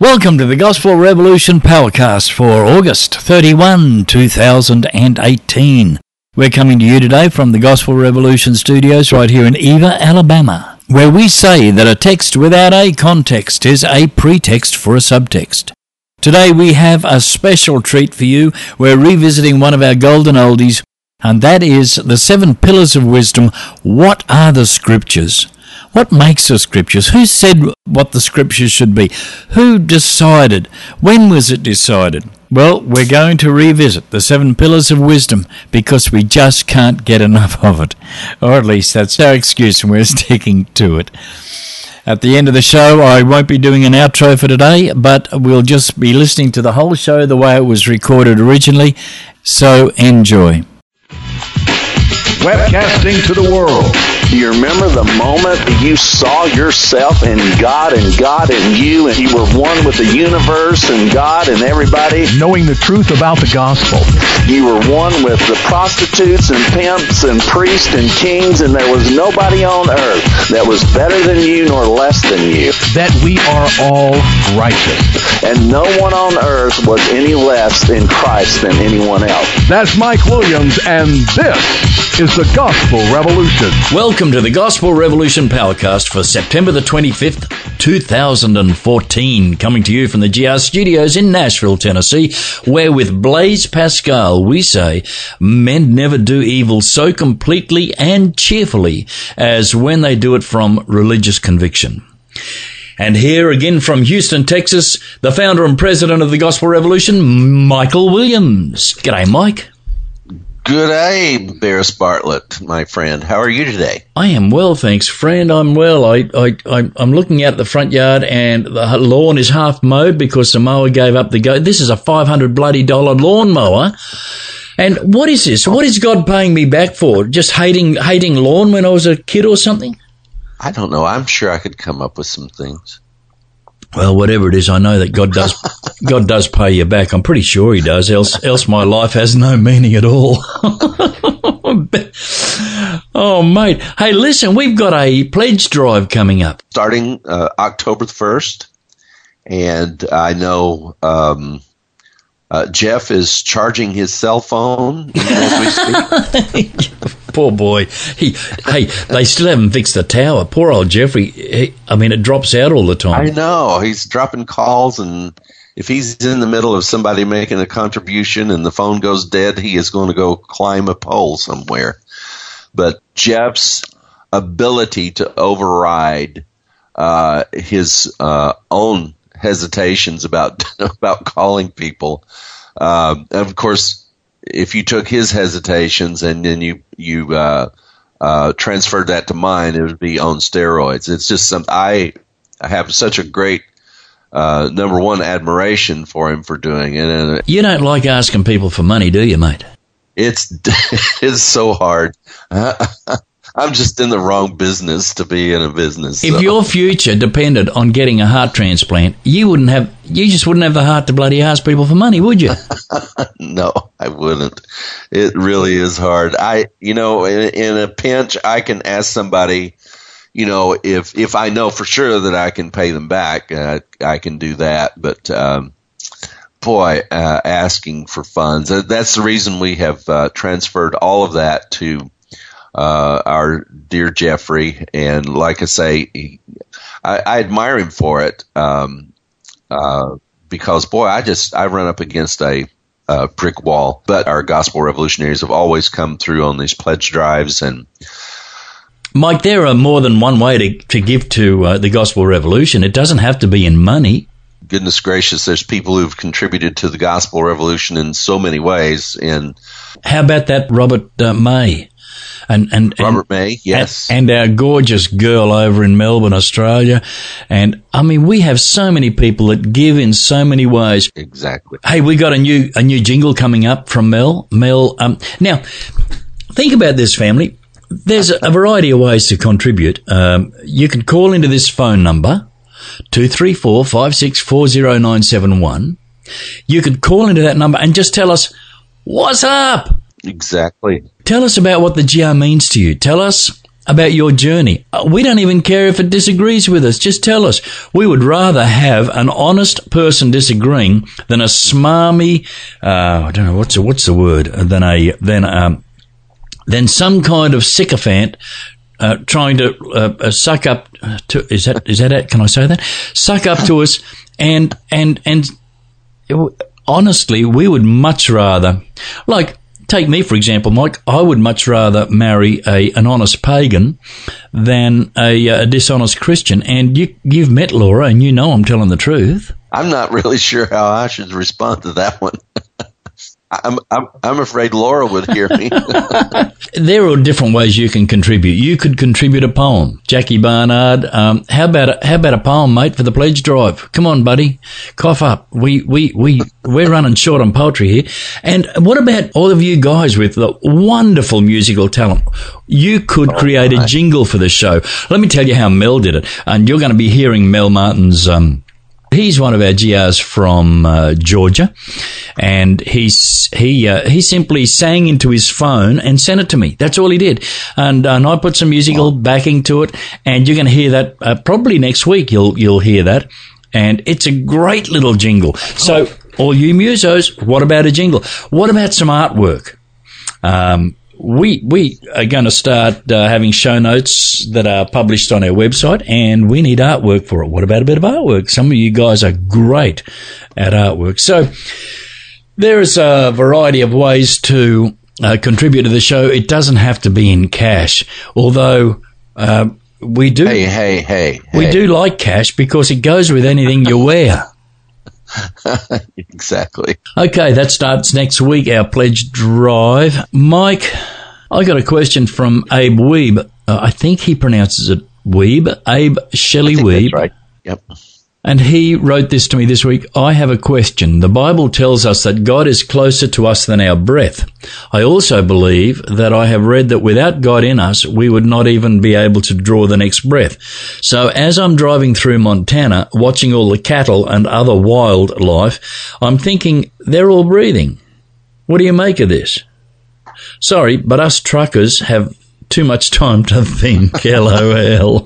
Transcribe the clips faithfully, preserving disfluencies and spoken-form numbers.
Welcome to the Gospel Revolution Powercast for August thirty-first, two thousand eighteen. We're coming to you today from the Gospel Revolution Studios right here in Eva, Alabama, where we say that a text without a context is a pretext for a subtext. Today we have a special treat for you. We're revisiting one of our golden oldies, and that is the seven pillars of wisdom. What are the scriptures? What makes the scriptures? Who said what the scriptures should be? Who decided? When was it decided? Well, we're going to revisit the seven pillars of wisdom because we just can't get enough of it. Or at least that's our excuse, and we're sticking to it. At the end of the show, I won't be doing an outro for today, but we'll just be listening to the whole show the way it was recorded originally. So enjoy. Webcasting to the world. Do you remember the moment you saw yourself in God and God in you, and you were one with the universe and God and everybody? Knowing the truth about the gospel. You were one with the prostitutes and pimps and priests and kings, and there was nobody on earth that was better than you nor less than you. That we are all righteous. And no one on earth was any less in Christ than anyone else. That's Mike Williams, and this is the Gospel Revolution. Welcome to the Gospel Revolution Powercast for September the twenty-fifth, two thousand fourteen, coming to you from the G R Studios in Nashville, Tennessee, where with Blaise Pascal we say, men never do evil so completely and cheerfully as when they do it from religious conviction. And here again from Houston, Texas, the founder and president of the Gospel Revolution, Michael Williams. G'day, Mike. Good day, Barris Bartlett, my friend. How are you today? I am well, thanks, friend. I'm well. I, I, I, I'm looking out at the front yard, and the lawn is half mowed because the mower gave up the go. This is a five hundred bloody dollar lawn mower. And what is this? What is God paying me back for? Just hating hating lawn when I was a kid or something? I don't know. I'm sure I could come up with some things. Well, whatever it is, I know that God does God does pay you back. I'm pretty sure he does, else else my life has no meaning at all. Oh, mate. Hey, listen, we've got a pledge drive coming up. Starting uh, October first, and I know um, uh, Jeff is charging his cell phone as we speak. Poor boy. He, hey, they still haven't fixed the tower. Poor old Jeffrey. He, I mean, it drops out all the time. I know. He's dropping calls, and if he's in the middle of somebody making a contribution and the phone goes dead, he is going to go climb a pole somewhere. But Jeff's ability to override uh, his uh, own hesitations about about calling people, uh, of course, if you took his hesitations and then you you uh, uh, transferred that to mine, it would be on steroids. It's just some I I have such a great uh, number one admiration for him for doing it. And you don't like asking people for money, do you, mate? It's it's so hard. I'm just in the wrong business to be in a business. If so. your future depended on getting a heart transplant, you wouldn't have. You just wouldn't have the heart to bloody ask people for money, would you? No, I wouldn't. It really is hard. I, you know, in, in a pinch, I can ask somebody, you know, if if I know for sure that I can pay them back, uh, I can do that. But um, boy, uh, asking for funds, uh, that's the reason we have uh, transferred all of that to Uh, our dear Jeffrey, and like I say, he, I, I admire him for it um, uh, because, boy, I just I run up against a, a brick wall. But our gospel revolutionaries have always come through on these pledge drives. And Mike, there are more than one way to to give to uh, the Gospel Revolution. It doesn't have to be in money. Goodness gracious, there's people who've contributed to the gospel revolution in so many ways. And how about that Robert uh, May? And, and Robert and, May, yes. And, and our gorgeous girl over in Melbourne, Australia. And, I mean, we have so many people that give in so many ways. Exactly. Hey, we got a new a new jingle coming up from Mel. Mel, um, now, think about this, family. There's a variety of ways to contribute. Um, you can call into this phone number, two three four, five six four zero nine seven one. You can call into that number and just tell us, what's up? Exactly. Tell us about what the G R means to you. Tell us about your journey. We don't even care if it disagrees with us. Just tell us. We would rather have an honest person disagreeing than a smarmy, uh, I don't know, what's the, what's the word, than a, than, um, than some kind of sycophant, uh, trying to, uh, suck up to, is that, is that it? Can I say that? Suck up to us and, and, and honestly, we would much rather, like, take me, for example, Mike. I would much rather marry a an honest pagan than a, a dishonest Christian. And you, you've met Laura, and you know I'm telling the truth. I'm not really sure how I should respond to that one. I'm, I'm I'm afraid Laura would hear me. There are different ways you can contribute. You could contribute a poem, Jackie Barnard. Um, how about a, how about a poem, mate, for the pledge drive? Come on, buddy, cough up. We we we we're running short on poetry here. And what about all of you guys with the wonderful musical talent? You could create a jingle for the show. Let me tell you how Mel did it, and you're going to be hearing Mel Martin's. Um, He's one of our G Rs from uh, Georgia, and he's he uh, he simply sang into his phone and sent it to me. That's all he did, and, and I put some musical backing to it, and you're going to hear that uh, probably next week. You'll you'll hear that, and it's a great little jingle. So, all you musos, what about a jingle? What about some artwork? Um, We we are going to start uh, having show notes that are published on our website, and we need artwork for it. What about a bit of artwork? Some of you guys are great at artwork. So there is a variety of ways to uh, contribute to the show. It doesn't have to be in cash, although uh, we do. Hey, hey, hey. We hey. do like cash because it goes with anything you wear. Exactly. Okay, that starts next week, our pledge drive. Mike, I got a question from Abe Weeb. Uh, I think he pronounces it Weeb. Abe Shelley Weeb. That's right. Yep. And he wrote this to me this week. I have a question. The Bible tells us that God is closer to us than our breath. I also believe that I have read that without God in us, we would not even be able to draw the next breath. So as I'm driving through Montana, watching all the cattle and other wildlife, I'm thinking they're all breathing. What do you make of this? Sorry, but us truckers have too much time to think. LOL.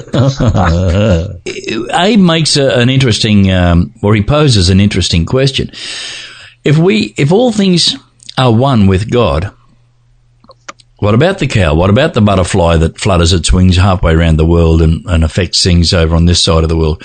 Abe makes a, an interesting, um, or he poses an interesting question. If we, if all things are one with God, what about the cow? What about the butterfly that flutters its wings halfway around the world and, and affects things over on this side of the world?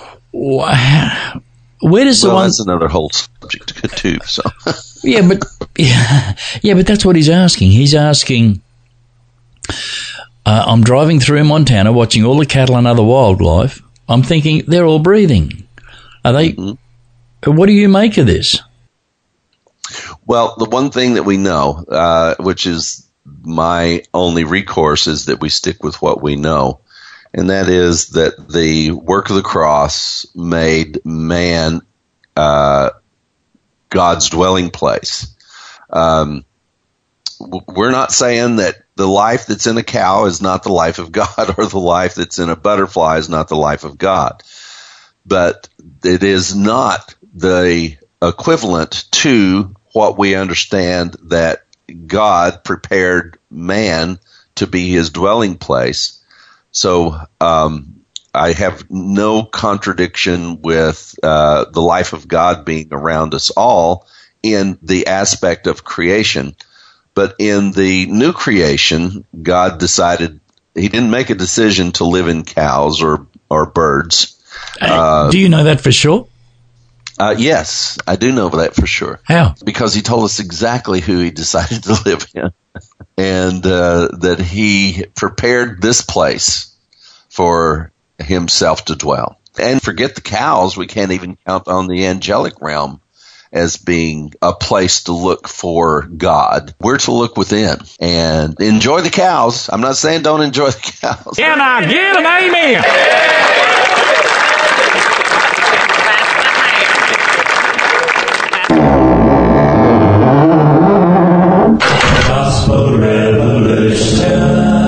Where does the well, one? That's another whole subject too. So yeah, but yeah, yeah, but that's what he's asking. He's asking. Uh, I'm driving through Montana, watching all the cattle and other wildlife. I'm thinking they're all breathing. Are they? Mm-hmm. What do you make of this? Well, the one thing that we know, uh, which is my only recourse, is that we stick with what we know. And that is that the work of the cross made man uh, God's dwelling place. Um, we're not saying that the life that's in a cow is not the life of God, or the life that's in a butterfly is not the life of God. But it is not the equivalent to what we understand that God prepared man to be his dwelling place. So um, I have no contradiction with uh, the life of God being around us all in the aspect of creation. But in the new creation, God decided he didn't make a decision to live in cows or, or birds. Uh, do you know that for sure? Uh, yes, I do know that for sure. How? Because he told us exactly who he decided to live in, and uh, that he prepared this place for himself to dwell. And forget the cows, we can't even count on the angelic realm as being a place to look for God. We're to look within and enjoy the cows. I'm not saying don't enjoy the cows. Yeah, now get an amen. Gospel Revolution.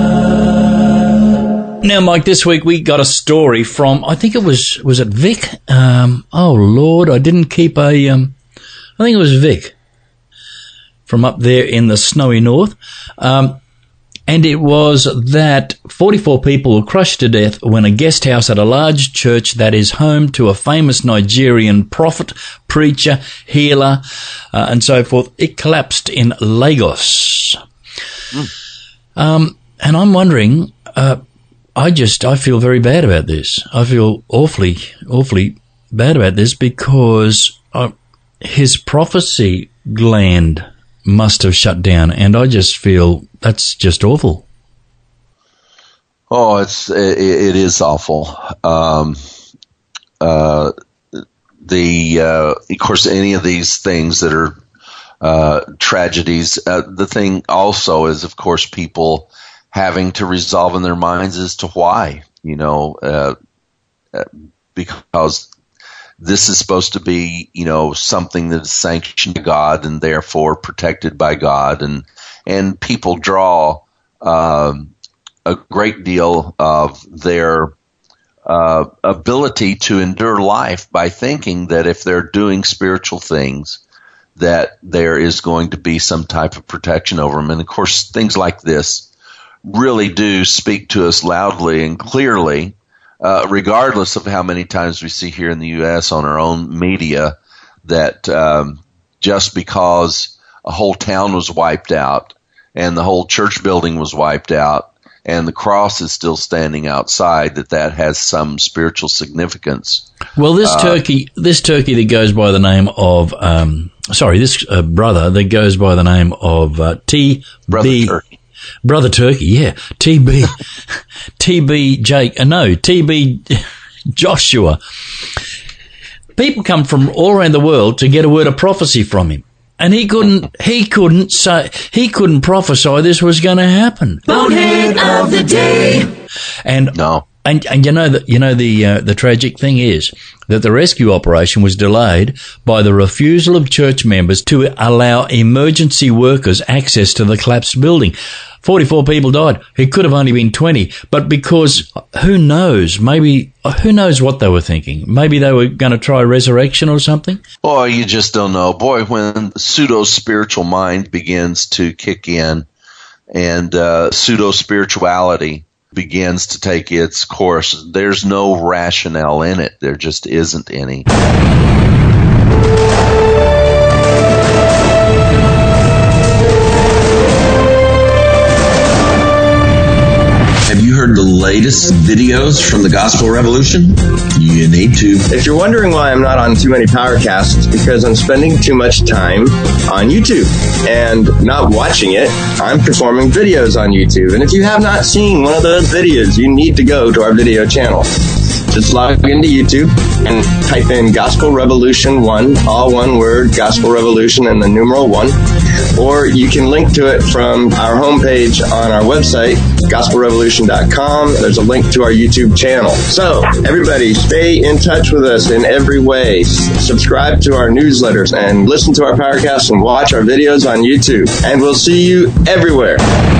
Now, Mike, this week we got a story from, I think it was, was it Vic? Um, oh, Lord, I didn't keep a, um, I think it was Vic from up there in the snowy north. Um, And it was that forty-four people were crushed to death when a guest house at a large church that is home to a famous Nigerian prophet, preacher, healer, uh, and so forth, it collapsed in Lagos. Mm. Um, and I'm wondering, uh, I just, I feel very bad about this. I feel awfully, awfully bad about this because uh, his prophecy gland must have shut down, and I just feel that's just awful. Oh, it's it, it is awful. Um, uh, the uh, of course, any of these things that are uh, tragedies. Uh, the thing also is, of course, people having to resolve in their minds as to why. You know, uh, because this is supposed to be, you know, something that is sanctioned by God and therefore protected by God, and and people draw um, a great deal of their uh, ability to endure life by thinking that if they're doing spiritual things, that there is going to be some type of protection over them. And of course, things like this really do speak to us loudly and clearly. Uh, regardless of how many times we see here in the U S on our own media that um, just because a whole town was wiped out and the whole church building was wiped out and the cross is still standing outside, that that has some spiritual significance. Well, this uh, turkey, this turkey that goes by the name of, um, sorry, this uh, brother that goes by the name of uh, T B Turkey. Brother Turkey, yeah. T B, T B Jake, uh, no, T B Joshua. People come from all around the world to get a word of prophecy from him. And he couldn't, he couldn't say, he couldn't prophesy this was going to happen. Bonehead of the day. And, no. And, and you know that, you know, the, uh, the tragic thing is that the rescue operation was delayed by the refusal of church members to allow emergency workers access to the collapsed building. forty-four people died. It could have only been twenty, but because who knows, maybe, who knows what they were thinking? Maybe they were going to try resurrection or something? Oh, you just don't know. Boy, when pseudo-spiritual mind begins to kick in and uh, pseudo-spirituality begins to take its course, there's no rationale in it. There just isn't any. Have you heard the latest videos from the Gospel Revolution? You need to. If you're wondering why I'm not on too many Powercasts, it's because I'm spending too much time on YouTube and not watching it. I'm performing videos on YouTube. And if you have not seen one of those videos, you need to go to our video channel. Just log into YouTube and type in Gospel Revolution one, all one word, Gospel Revolution and the numeral one. Or you can link to it from our homepage on our website, gospel revolution dot com. There's a link to our YouTube channel. So, everybody, stay in touch with us in every way. S- subscribe to our newsletters and listen to our Powercasts and watch our videos on YouTube. And we'll see you everywhere.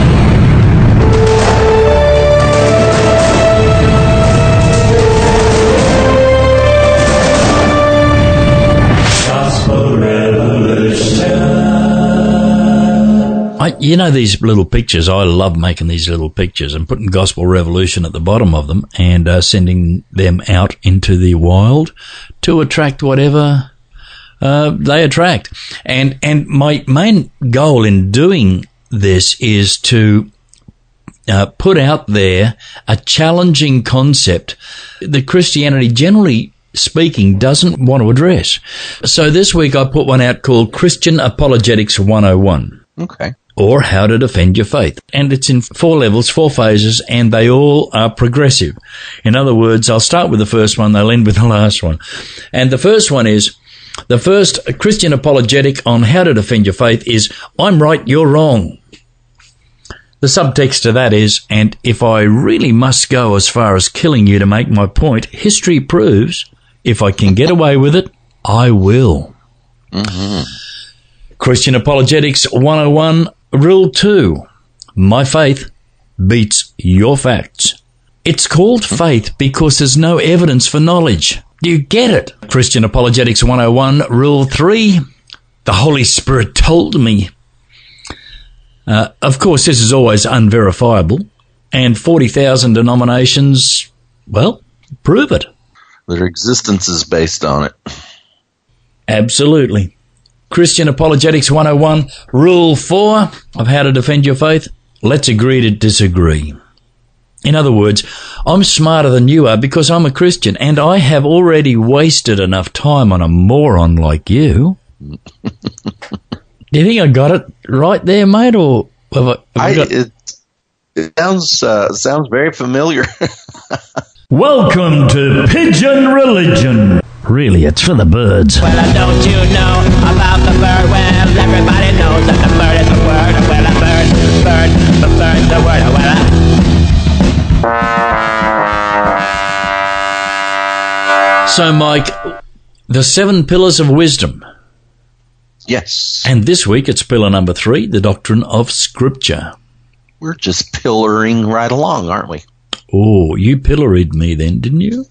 I, you know, these little pictures, I love making these little pictures and putting Gospel Revolution at the bottom of them and uh, sending them out into the wild to attract whatever uh, they attract. And, and my main goal in doing this is to uh, put out there a challenging concept that Christianity generally speaking doesn't want to address. So this week I put one out called Christian Apologetics one oh one. Okay. Or How to Defend Your Faith. And it's in four levels, four phases, and they all are progressive. In other words, I'll start with the first one, they'll end with the last one. And the first one is, the first Christian apologetic on how to defend your faith is, I'm right, you're wrong. The subtext to that is, and if I really must go as far as killing you to make my point, history proves, if I can get away with it, I will. Mm-hmm. Christian Apologetics one oh one, Rule two, my faith beats your facts. It's called faith because there's no evidence for knowledge. Do you get it? Christian Apologetics one oh one, Rule three, the Holy Spirit told me. Uh, of course, this is always unverifiable, and forty thousand denominations, well, prove it. Their existence is based on it. Absolutely. Christian Apologetics one oh one, Rule four of How to Defend Your Faith. Let's agree to disagree. In other words, I'm smarter than you are because I'm a Christian, and I have already wasted enough time on a moron like you. Do you think I got it right there, mate, or have I, have I I, got... it, it sounds uh, sounds very familiar. Welcome to Pigeon Religion. Really, it's for the birds. Well, don't you know about the bird? Well, everybody knows that the bird is the word. Well, a bird, bird, the bird's the word. Well, So, Mike, the seven pillars of wisdom. Yes. And this week it's pillar number three, the doctrine of Scripture. We're just pillaring right along, aren't we? Oh, you pilloried me then, didn't you?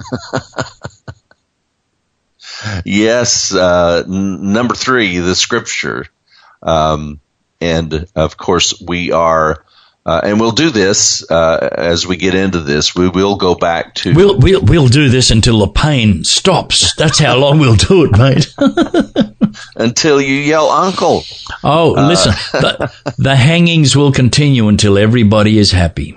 Yes. Uh, n- number three, the Scripture. Um, and, of course, we are... Uh, and we'll do this uh, as we get into this. We will go back to we'll we'll we'll do this until the pain stops. That's how long we'll do it, mate. until you yell, "Uncle!" Oh, uh, listen, the, the hangings will continue until everybody is happy.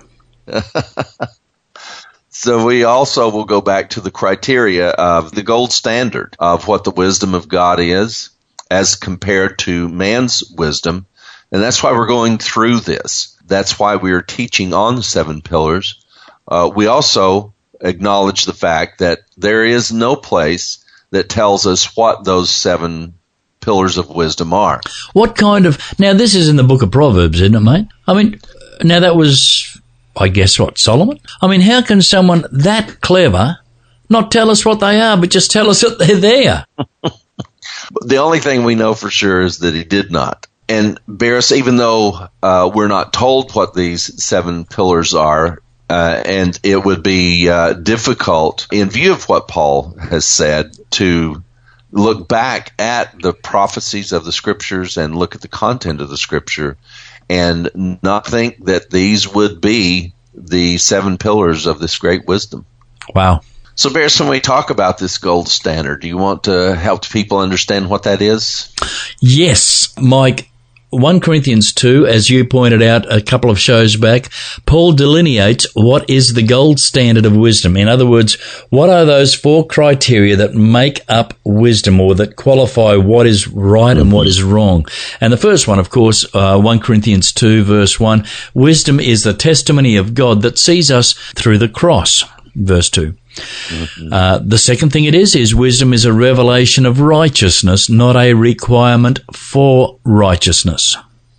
So we also will go back to the criteria of the gold standard of what the wisdom of God is, as compared to man's wisdom, and that's why we're going through this. That's why we are teaching on the seven pillars. Uh, we also acknowledge the fact that there is no place that tells us what those seven pillars of wisdom are. What kind of... Now, this is in the book of Proverbs, isn't it, mate? I mean, now that was, I guess, what, Solomon? I mean, how can someone that clever not tell us what they are, but just tell us that they're there? The only thing we know for sure is that he did not. And Barris, even though uh, we're not told what these seven pillars are, uh, and it would be uh, difficult, in view of what Paul has said, to look back at the prophecies of the Scriptures and look at the content of the Scripture and not think that these would be the seven pillars of this great wisdom. Wow. So, Barris, when we talk about this gold standard, do you want to help people understand what that is? Yes, Mike. First Corinthians two, as you pointed out a couple of shows back, Paul delineates what is the gold standard of wisdom. In other words, what are those four criteria that make up wisdom or that qualify what is right and what is wrong? And the first one, of course, uh, First Corinthians two, verse one, wisdom is the testimony of God that sees us through the cross, verse two. Mm-hmm. Uh, the second thing it is, is wisdom is a revelation of righteousness, not a requirement for righteousness.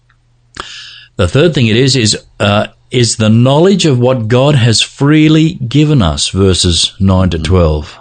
The third thing it is, is, uh, is the knowledge of what God has freely given us, verses nine to twelve.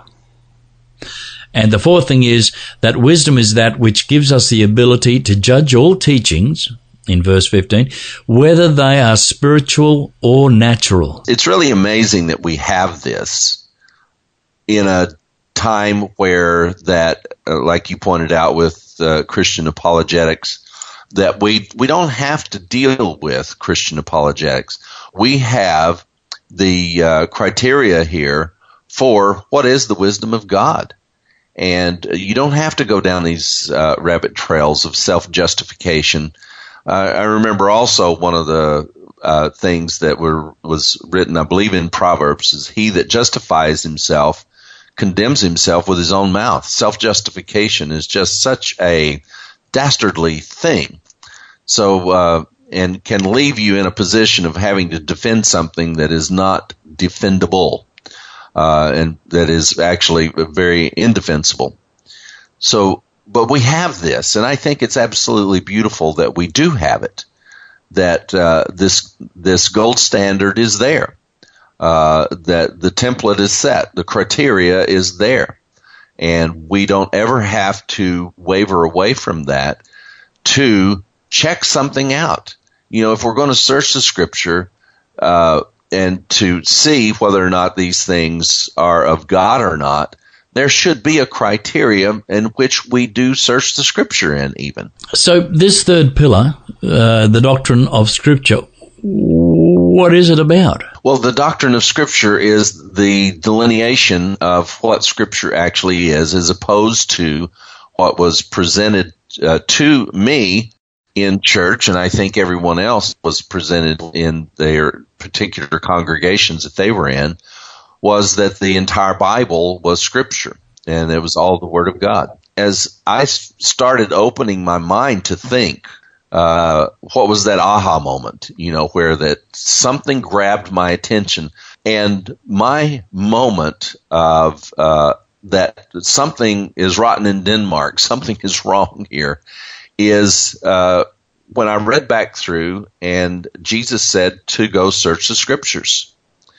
And the fourth thing is that wisdom is that which gives us the ability to judge all teachings, in verse fifteen, whether they are spiritual or natural. It's really amazing that we have this in a time where that, uh, like you pointed out with uh, Christian apologetics, that we we don't have to deal with Christian apologetics. We have the uh, criteria here for what is the wisdom of God. And you don't have to go down these uh, rabbit trails of self-justification. Uh, I remember also one of the uh, things that were was written, I believe, in Proverbs, is he that justifies himself condemns himself with his own mouth. Self-justification is just such a dastardly thing. So, uh, and can leave you in a position of having to defend something that is not defendable, uh, and that is actually very indefensible. So, but we have this, and I think it's absolutely beautiful that we do have it, that uh, this this gold standard is there. Uh, that the template is set, the criteria is there, and we don't ever have to waver away from that to check something out. You know, if we're going to search the Scripture uh, and to see whether or not these things are of God or not, there should be a criteria in which we do search the Scripture in even. So this third pillar, uh, the doctrine of Scripture, what is it about? Well, the doctrine of Scripture is the delineation of what Scripture actually is, as opposed to what was presented uh, to me in church, and I think everyone else was presented in their particular congregations that they were in, was that the entire Bible was Scripture, and it was all the Word of God. As I started opening my mind to think, uh, what was that aha moment, you know, where that something grabbed my attention, and my moment of uh, that something is rotten in Denmark, something is wrong here, is uh, when I read back through, and Jesus said to go search the Scriptures.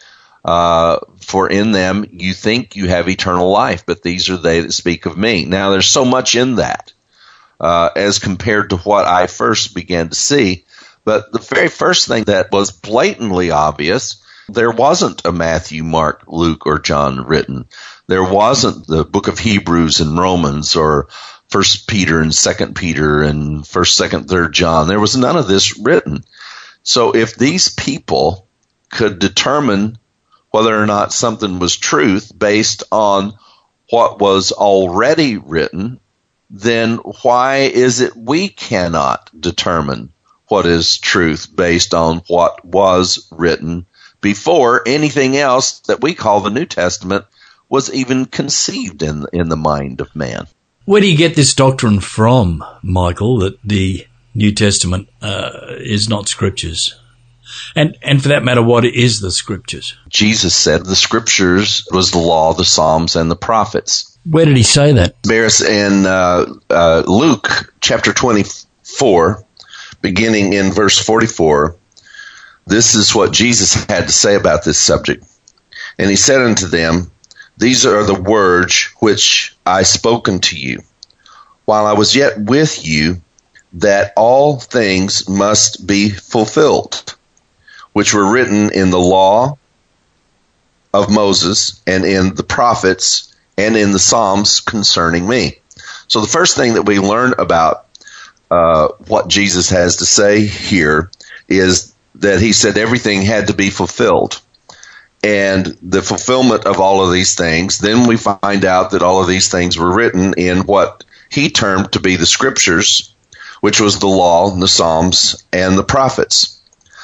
Uh, for in them you think you have eternal life, but these are they that speak of me. Now, there's so much in that uh, as compared to what I first began to see. But the very first thing that was blatantly obvious, there wasn't a Matthew, Mark, Luke, or John written. There wasn't the book of Hebrews and Romans, or First Peter and Second Peter and First, Second, Third John. There was none of this written. So if these people could determine whether or not something was truth based on what was already written, then why is it we cannot determine what is truth based on what was written before anything else that we call the New Testament was even conceived in in the mind of man? Where do you get this doctrine from, Michael, that the New Testament uh, is not Scriptures? And and for that matter, what is the Scriptures? Jesus said the Scriptures was the law, the Psalms, and the prophets. Where did he say that? There's in uh, uh, Luke chapter twenty-four, beginning in verse forty-four, this is what Jesus had to say about this subject. And he said unto them, these are the words which I spoke unto you, while I was yet with you, that all things must be fulfilled, which were written in the law of Moses and in the prophets and in the Psalms concerning me. So the first thing that we learn about uh, what Jesus has to say here is that he said everything had to be fulfilled. And the fulfillment of all of these things, then we find out that all of these things were written in what he termed to be the Scriptures, which was the law, and the Psalms, and the prophets.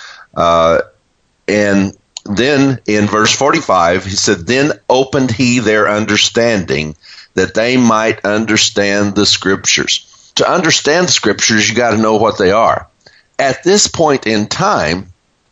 Uh, and then in verse forty-five, he said, then opened he their understanding that they might understand the Scriptures. To understand the Scriptures, you got to know what they are. At this point in time,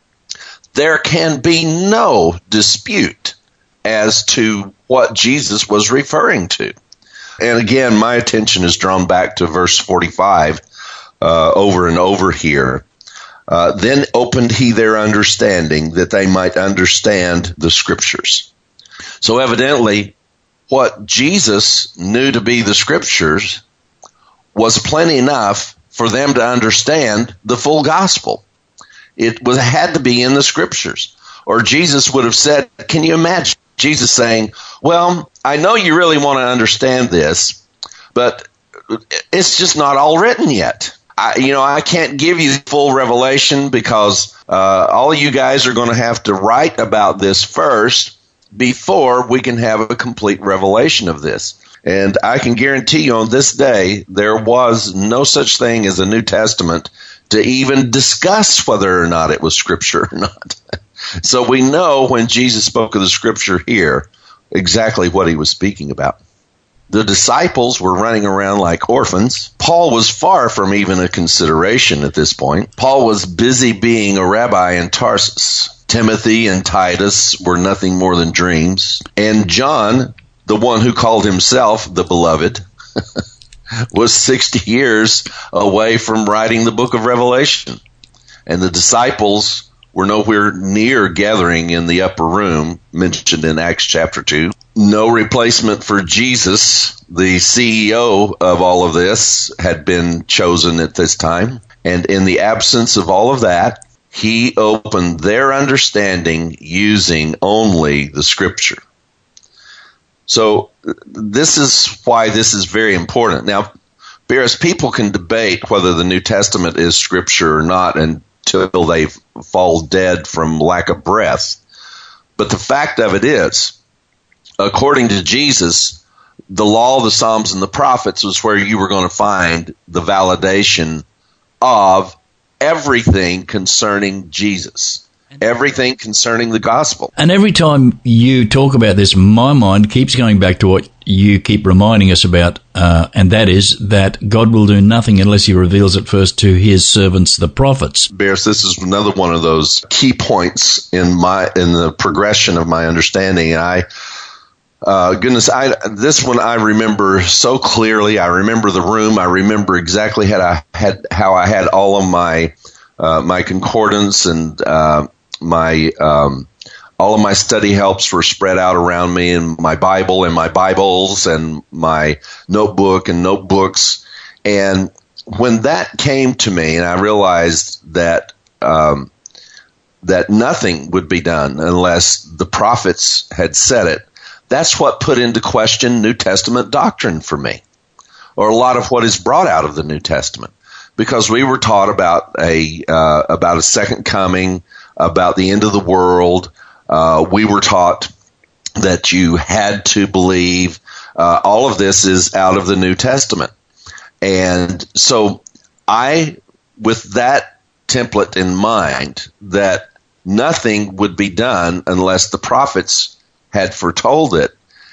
there can be no dispute as to what Jesus was referring to. And again, my attention is drawn back to verse forty-five uh, over and over here. Uh, then opened he their understanding that they might understand the Scriptures. So evidently, what Jesus knew to be the Scriptures was plenty enough for them to understand the full gospel. It was had to be in the Scriptures, or Jesus would have said, can you imagine Jesus saying, well, I know you really want to understand this, but it's just not all written yet. I, you know, I can't give you full revelation because uh, all of you guys are going to have to write about this first before we can have a complete revelation of this. And I can guarantee you on this day, there was no such thing as a New Testament to even discuss whether or not it was Scripture or not. So we know when Jesus spoke of the Scripture here, exactly what he was speaking about. The disciples were running around like orphans. Paul was far from even a consideration at this point. Paul was busy being a rabbi in Tarsus. Timothy and Titus were nothing more than dreams. And John, the one who called himself the beloved, was sixty years away from writing the book of Revelation. And the disciples were nowhere near gathering in the upper room mentioned in Acts chapter two. No replacement for Jesus, the C E O of all of this, had been chosen at this time. And in the absence of all of that, he opened their understanding using only the Scripture. So this is why this is very important. Now, Beres, people can debate whether the New Testament is Scripture or not until they fall dead from lack of breath. But the fact of it is, according to Jesus, the law, the Psalms, and the prophets was where you were going to find the validation of everything concerning Jesus. Everything concerning the gospel. And every time you talk about this, my mind keeps going back to what you keep reminding us about, uh, and that is that God will do nothing unless he reveals it first to his servants, the prophets. Bears, this is another one of those key points in my in the progression of my understanding. And I, uh, goodness, I this one I remember so clearly. I remember the room. I remember exactly how I had how I had all of my uh, my concordance and uh, my um, all of my study helps were spread out around me, and my Bible and my Bibles and my notebook and notebooks. And when that came to me, and I realized that um, that nothing would be done unless the prophets had said it, that's what put into question New Testament doctrine for me, or a lot of what is brought out of the New Testament, because we were taught about a uh, about a second coming, about the end of the world. Uh, we were taught that you had to believe. Uh, all of this is out of the New Testament. And so I, with that template in mind, that nothing would be done unless the prophets had foretold it,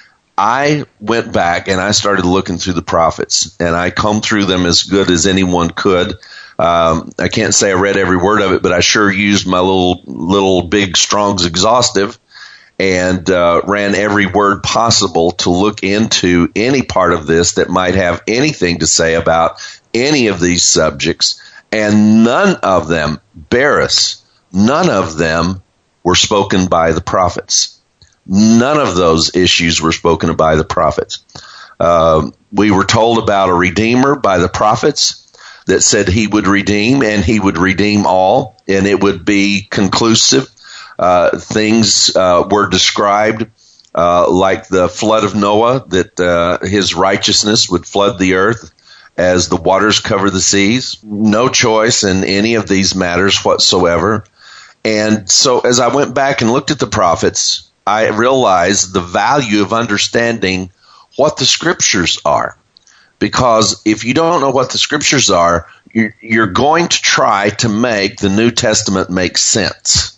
I went back and I started looking through the prophets, and I combed through them as good as anyone could. Um, I can't say I read every word of it, but I sure used my little, little big Strong's exhaustive and uh, ran every word possible to look into any part of this that might have anything to say about any of these subjects. And none of them, Beres, none of them were spoken by the prophets. None of those issues were spoken by the prophets. Uh, we were told about a Redeemer by the prophets that said he would redeem, and he would redeem all, and it would be conclusive. Uh, things uh, were described uh, like the flood of Noah, that uh, his righteousness would flood the earth as the waters cover the seas. No choice in any of these matters whatsoever. And so as I went back and looked at the prophets, I realized the value of understanding what the scriptures are. Because if you don't know what the scriptures are, you're going to try to make the New Testament make sense.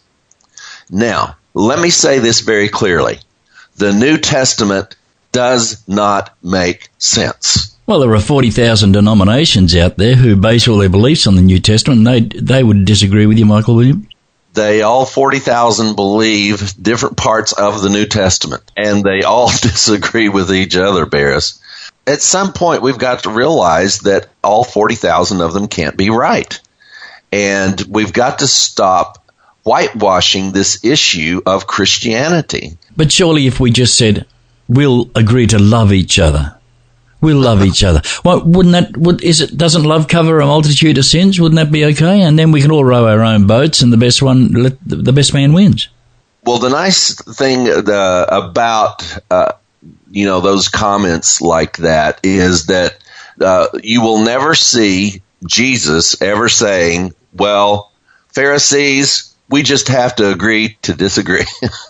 Now, let me say this very clearly. The New Testament does not make sense. Well, there are forty thousand denominations out there who base all their beliefs on the New Testament, and they, they would disagree with you, Michael William? They all forty thousand believe different parts of the New Testament, and they all disagree with each other, Beres. At some point, we've got to realize that all forty thousand of them can't be right. And we've got to stop whitewashing this issue of Christianity. But surely if we just said, we'll agree to love each other, we'll love each other. Well, wouldn't that, would, is it, doesn't love cover a multitude of sins? Wouldn't that be okay? And then we can all row our own boats, and the best one, the best man wins. Well, the nice thing uh, about uh, you know, those comments like that is that uh, you will never see Jesus ever saying, well, Pharisees, we just have to agree to disagree.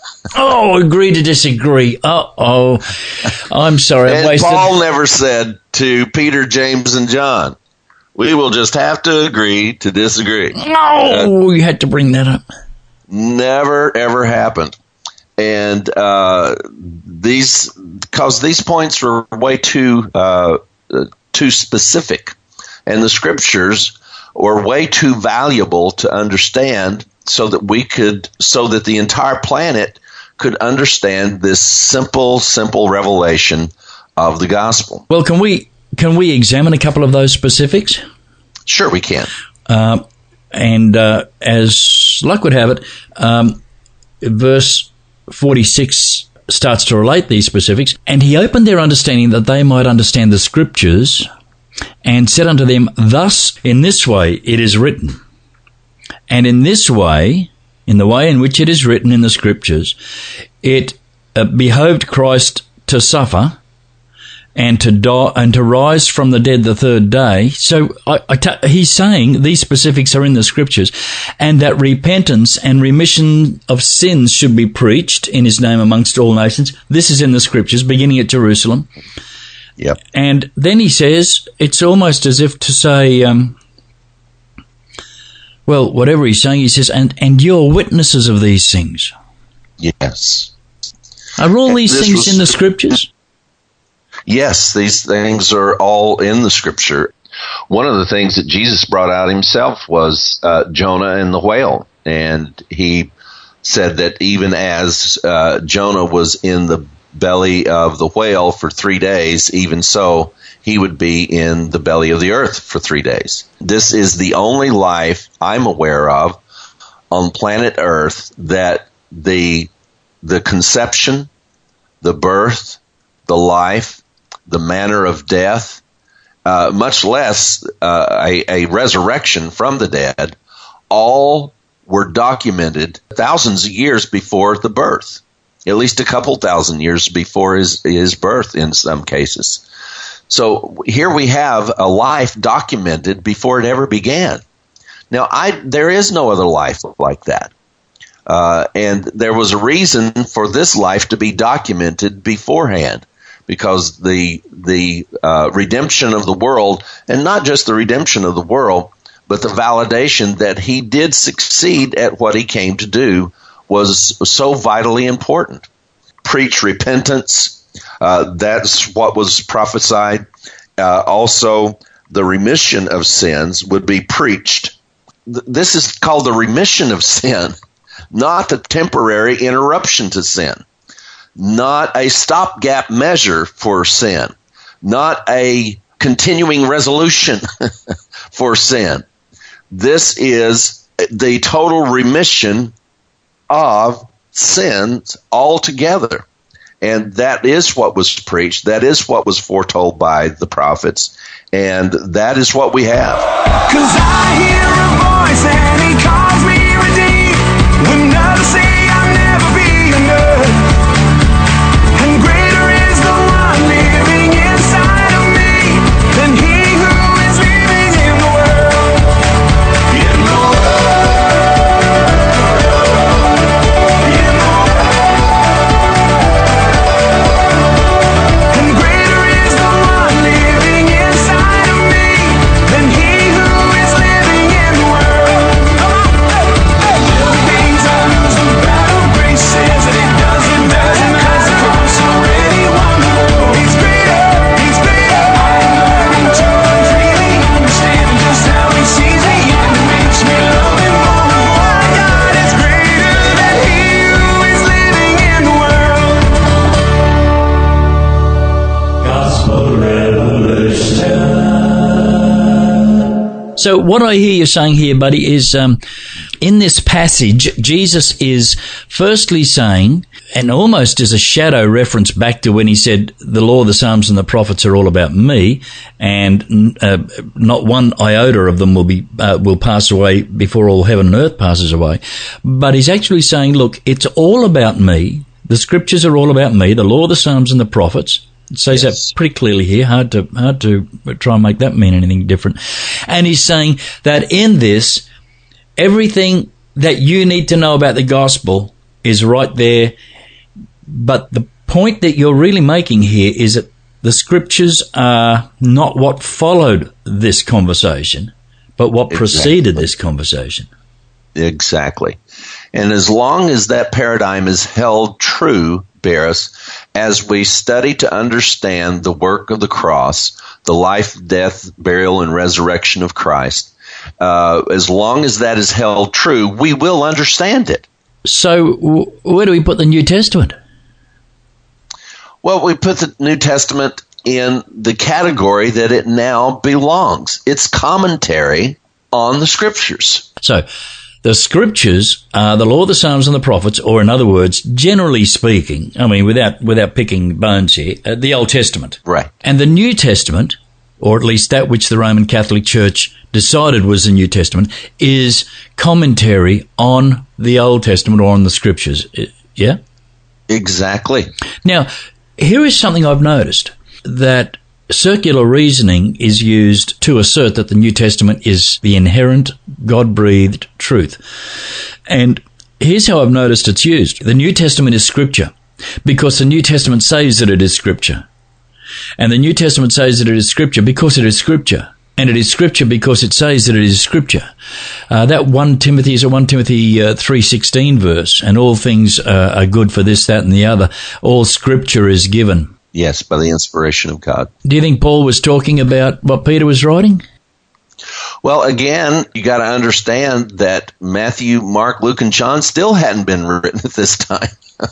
Oh, agree to disagree. Uh-oh. I'm sorry. And I wasted... Paul never said to Peter, James, and John, we will just have to agree to disagree. No, uh, you had to bring that up. Never, ever happened. And uh, these, because these points were way too uh, too specific, and the scriptures were way too valuable to understand, so that we could, so that the entire planet could understand this simple, simple revelation of the gospel. Well, can we can we examine a couple of those specifics? Sure, we can. Uh, and uh, as luck would have it, um, verse forty-six starts to relate these specifics. And he opened their understanding that they might understand the scriptures, and said unto them, thus, in this way it is written. And in this way, in the way in which it is written in the scriptures, it uh, behoved Christ to suffer and to die and to rise from the dead the third day. So I, I ta- he's saying these specifics are in the scriptures, and that repentance and remission of sins should be preached in his name amongst all nations. This is in the scriptures, beginning at Jerusalem. Yep. And then he says, it's almost as if to say, um, well, whatever he's saying, he says, and, and you're witnesses of these things. Yes. Are all these This things was- in the scriptures? Yes, these things are all in the scripture. One of the things that Jesus brought out himself was uh, Jonah and the whale. And he said that even as uh, Jonah was in the belly of the whale for three days, even so, he would be in the belly of the earth for three days. This is the only life I'm aware of on planet Earth that the the conception, the birth, the life, the manner of death, uh, much less uh, a, a resurrection from the dead, all were documented thousands of years before the birth, at least a couple thousand years before his, his birth in some cases. So here we have a life documented before it ever began. Now, I there is no other life like that. Uh, and there was a reason for this life to be documented beforehand, because the the uh, redemption of the world, and not just the redemption of the world, but the validation that he did succeed at what he came to do, was so vitally important. Preach repentance. Uh, that's what was prophesied. Uh, also, the remission of sins would be preached. Th- this is called the remission of sin, not a temporary interruption to sin, not a stopgap measure for sin, not a continuing resolution for sin. This is the total remission of sins altogether. And that is what was preached. That is what was foretold by the prophets. And that is what we have. 'Cause I hear a voice and he calls me redeemed. When others say I'll never be enough. And greater is the one living inside of me than he who is living in the world. In the world. In the world. And greater is the one living inside of me than he who is living in the world. Things I lose the battle, grace says that it doesn't, doesn't cause the cross already won the war. He's greater, he's greater. I'm learning to really understand just how he sees me, and it makes me love him more. My God is greater than he who is living in the world. Gospel Revolution. So what I hear you saying here, buddy, is um, in this passage, Jesus is firstly saying, and almost as a shadow reference back to when he said, the law, the Psalms, and the prophets are all about me, and uh, not one iota of them will be uh, will pass away before all heaven and earth passes away. But he's actually saying, look, it's all about me. The scriptures are all about me, the law, the Psalms, and the prophets. It says Yes. that pretty clearly here. Hard to hard to try and make that mean anything different. And he's saying that in this, everything that you need to know about the gospel is right there. But the point that you're really making here is that the scriptures are not what followed this conversation, but what preceded this conversation. Exactly. And as long as that paradigm is held true, Barris, as we study to understand the work of the cross, the life, death, burial, and resurrection of Christ, uh, as long as that is held true, we will understand it. So w- where do we put the New Testament? Well, we put the New Testament in the category that it now belongs. It's commentary on the Scriptures. So the scriptures are the law, the Psalms, and the prophets, or in other words, generally speaking, I mean, without without picking bones here, uh, the Old Testament. Right. And the New Testament, or at least that which the Roman Catholic Church decided was the New Testament, is commentary on the Old Testament or on the scriptures. Uh, Yeah? Exactly. Now, here is something I've noticed, that circular reasoning is used to assert that the New Testament is the inherent, God-breathed truth. And here's how I've noticed it's used. The New Testament is Scripture because the New Testament says that it is Scripture. And the New Testament says that it is Scripture because it is Scripture. And it is Scripture because it says that it is Scripture. Uh, that First Timothy is a First Timothy uh, three sixteen verse, and all things uh, are good for this, that, and the other. All Scripture is given. Yes, by the inspiration of God. Do you think Paul was talking about what Peter was writing? Well, again, you got to understand that Matthew, Mark, Luke, and John still hadn't been written at this time.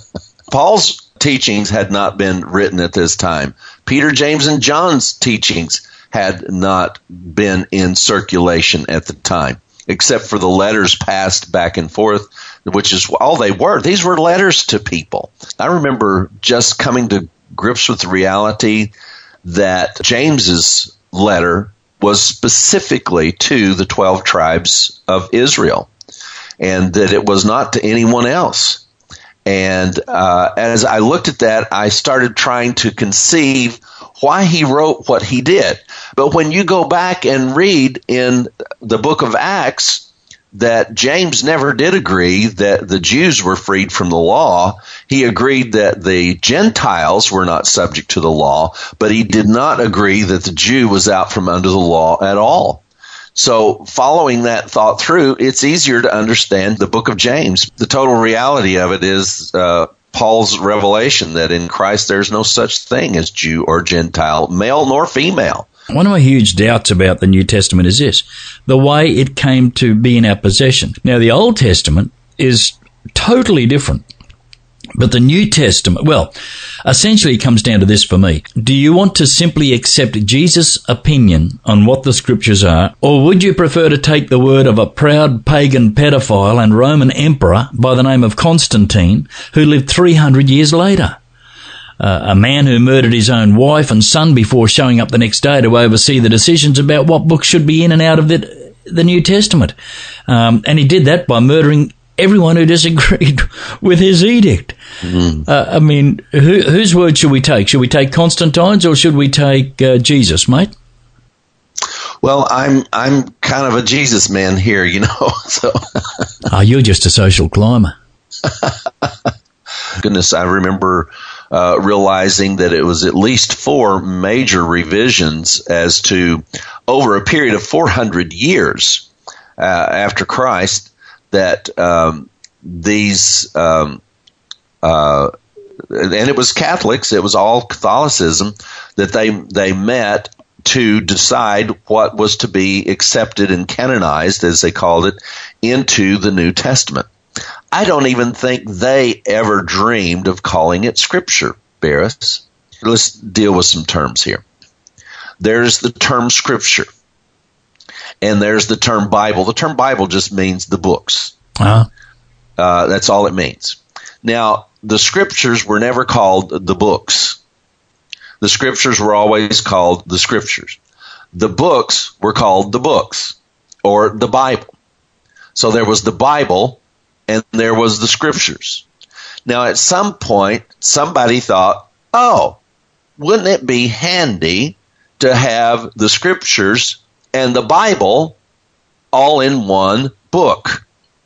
Paul's teachings had not been written at this time. Peter, James, and John's teachings had not been in circulation at the time, except for the letters passed back and forth, which is all they were. These were letters to people. I remember just coming to grips with the reality that James's letter was specifically to the twelve tribes of Israel, and that it was not to anyone else. And uh, as I looked at that, I started trying to conceive why he wrote what he did. But when you go back and read in the book of Acts that James never did agree that the Jews were freed from the law, he agreed that the Gentiles were not subject to the law, but he did not agree that the Jew was out from under the law at all. So following that thought through, it's easier to understand the book of James. The total reality of it is uh, Paul's revelation that in Christ there's no such thing as Jew or Gentile, male nor female. One of my huge doubts about the New Testament is this, the way it came to be in our possession. Now, the Old Testament is totally different, but the New Testament, well, essentially it comes down to this for me. Do you want to simply accept Jesus' opinion on what the Scriptures are, or would you prefer to take the word of a proud pagan pedophile and Roman emperor by the name of Constantine, who lived three hundred years later? Uh, a man who murdered his own wife and son before showing up the next day to oversee the decisions about what books should be in and out of the, the New Testament. Um, and he did that by murdering everyone who disagreed with his edict. Mm. Uh, I mean, who, whose word should we take? Should we take Constantine's or should we take uh, Jesus, mate? Well, I'm I'm kind of a Jesus man here, you know. So, oh, you're just a social climber. Goodness, I remember uh, realizing that it was at least four major revisions as to over a period of four hundred years uh, after Christ that um, these um, uh, and it was Catholics, it was all Catholicism, that they they met to decide what was to be accepted and canonized, as they called it, into the New Testament. I don't even think they ever dreamed of calling it Scripture, Barris. Let's deal with some terms here. There's the term Scripture, and there's the term Bible. The term Bible just means the books. Uh-huh. Uh, that's all it means. Now, the Scriptures were never called the books. The Scriptures were always called the Scriptures. The books were called the books, or the Bible. So there was the Bible, and there was the Scriptures. Now, at some point, somebody thought, oh, wouldn't it be handy to have the Scriptures and the Bible all in one book?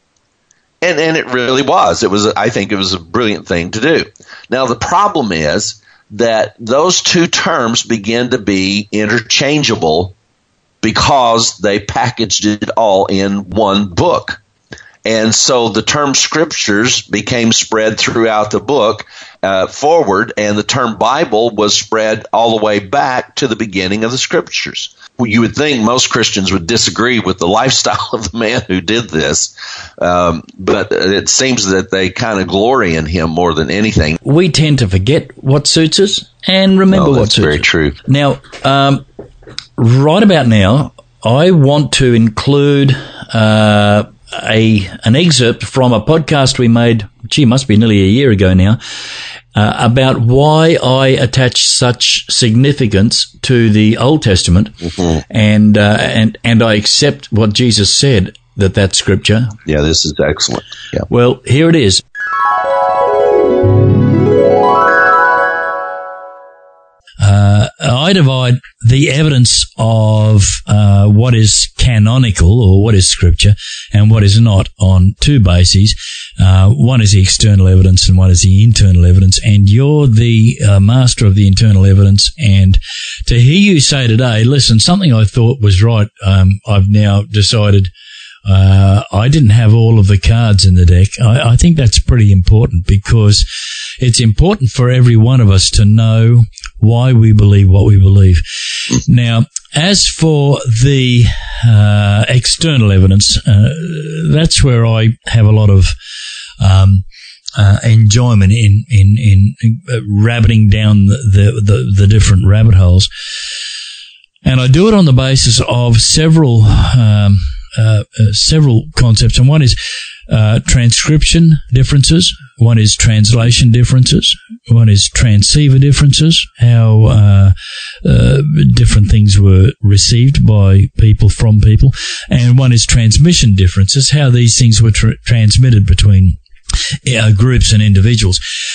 And and it really was. It was. I think it was a brilliant thing to do. Now, the problem is that those two terms began to be interchangeable because they packaged it all in one book. And so the term Scriptures became spread throughout the book uh, forward, and the term Bible was spread all the way back to the beginning of the Scriptures. Well, you would think most Christians would disagree with the lifestyle of the man who did this, um, but it seems that they kind of glory in him more than anything. We tend to forget what suits us and remember oh, what suits us. That's very true. Now, um, right about now, I want to include uh, a an excerpt from a podcast we made, gee, must be nearly a year ago now, uh, about why I attach such significance to the Old Testament, mm-hmm. and uh, and and I accept what Jesus said, that that's Scripture. Yeah, this is excellent. Yeah. Well, here it is. uh, I divide the evidence of uh, what is canonical or what is scripture and what is not on two bases. Uh, one is the external evidence and one is the internal evidence. And you're the uh, master of the internal evidence. And to hear you say today, listen, something I thought was right, um, I've now decided uh, I didn't have all of the cards in the deck. I, I think that's pretty important because it's important for every one of us to know why we believe what we believe. Now, as for the uh, external evidence, uh, that's where I have a lot of um, uh, enjoyment in in in uh, rabbiting down the, the the the different rabbit holes, and I do it on the basis of several um, uh, uh, several concepts, and one is uh, transcription differences. One is translation differences. One is transceiver differences, how uh, uh, different things were received by people from people. And one is transmission differences, how these things were tra- transmitted between uh, groups and individuals.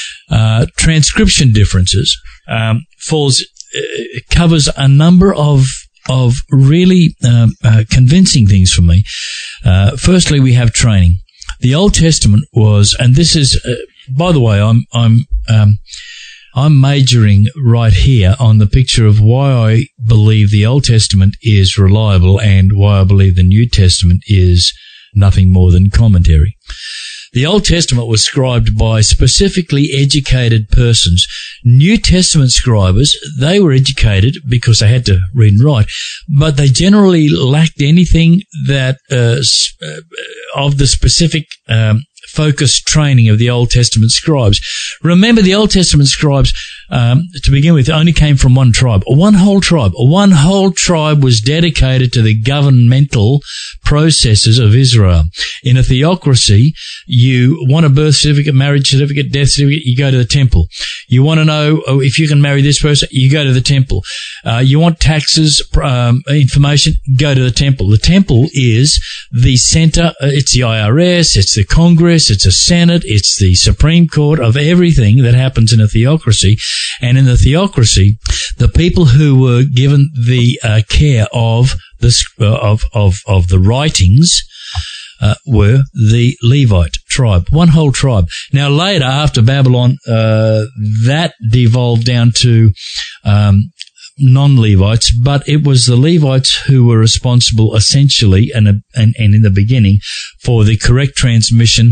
Uh, transcription differences um, falls uh, covers a number of of really uh, uh, convincing things for me. Uh, firstly, we have training. The Old Testament was, and this is, uh, by the way, I'm I'm um, I'm majoring right here on the picture of why I believe the Old Testament is reliable and why I believe the New Testament is nothing more than commentary. The Old Testament was scribed by specifically educated persons. New Testament scribers, they were educated because they had to read and write, but they generally lacked anything that uh, uh, of the specific um, focused training of the Old Testament scribes. Remember, the Old Testament scribes, um, to begin with, only came from one tribe, one whole tribe. One whole tribe was dedicated to the governmental processes of Israel. In a theocracy, you want a birth certificate, marriage certificate, death certificate, you go to the temple. You want to know if you can marry this person, you go to the temple. Uh, you want taxes, um, information, go to the temple. The temple is the center, uh, it's the I R S, it's the Congress, it's a Senate, it's the Supreme Court of everything that happens in a theocracy. And in the theocracy, the people who were given the uh, care of the uh, of of of the writings uh, were the Levite tribe, one whole tribe. Now, later, after Babylon, uh, that devolved down to um, non-Levites, but it was the Levites who were responsible, essentially, and and and in the beginning, for the correct transmission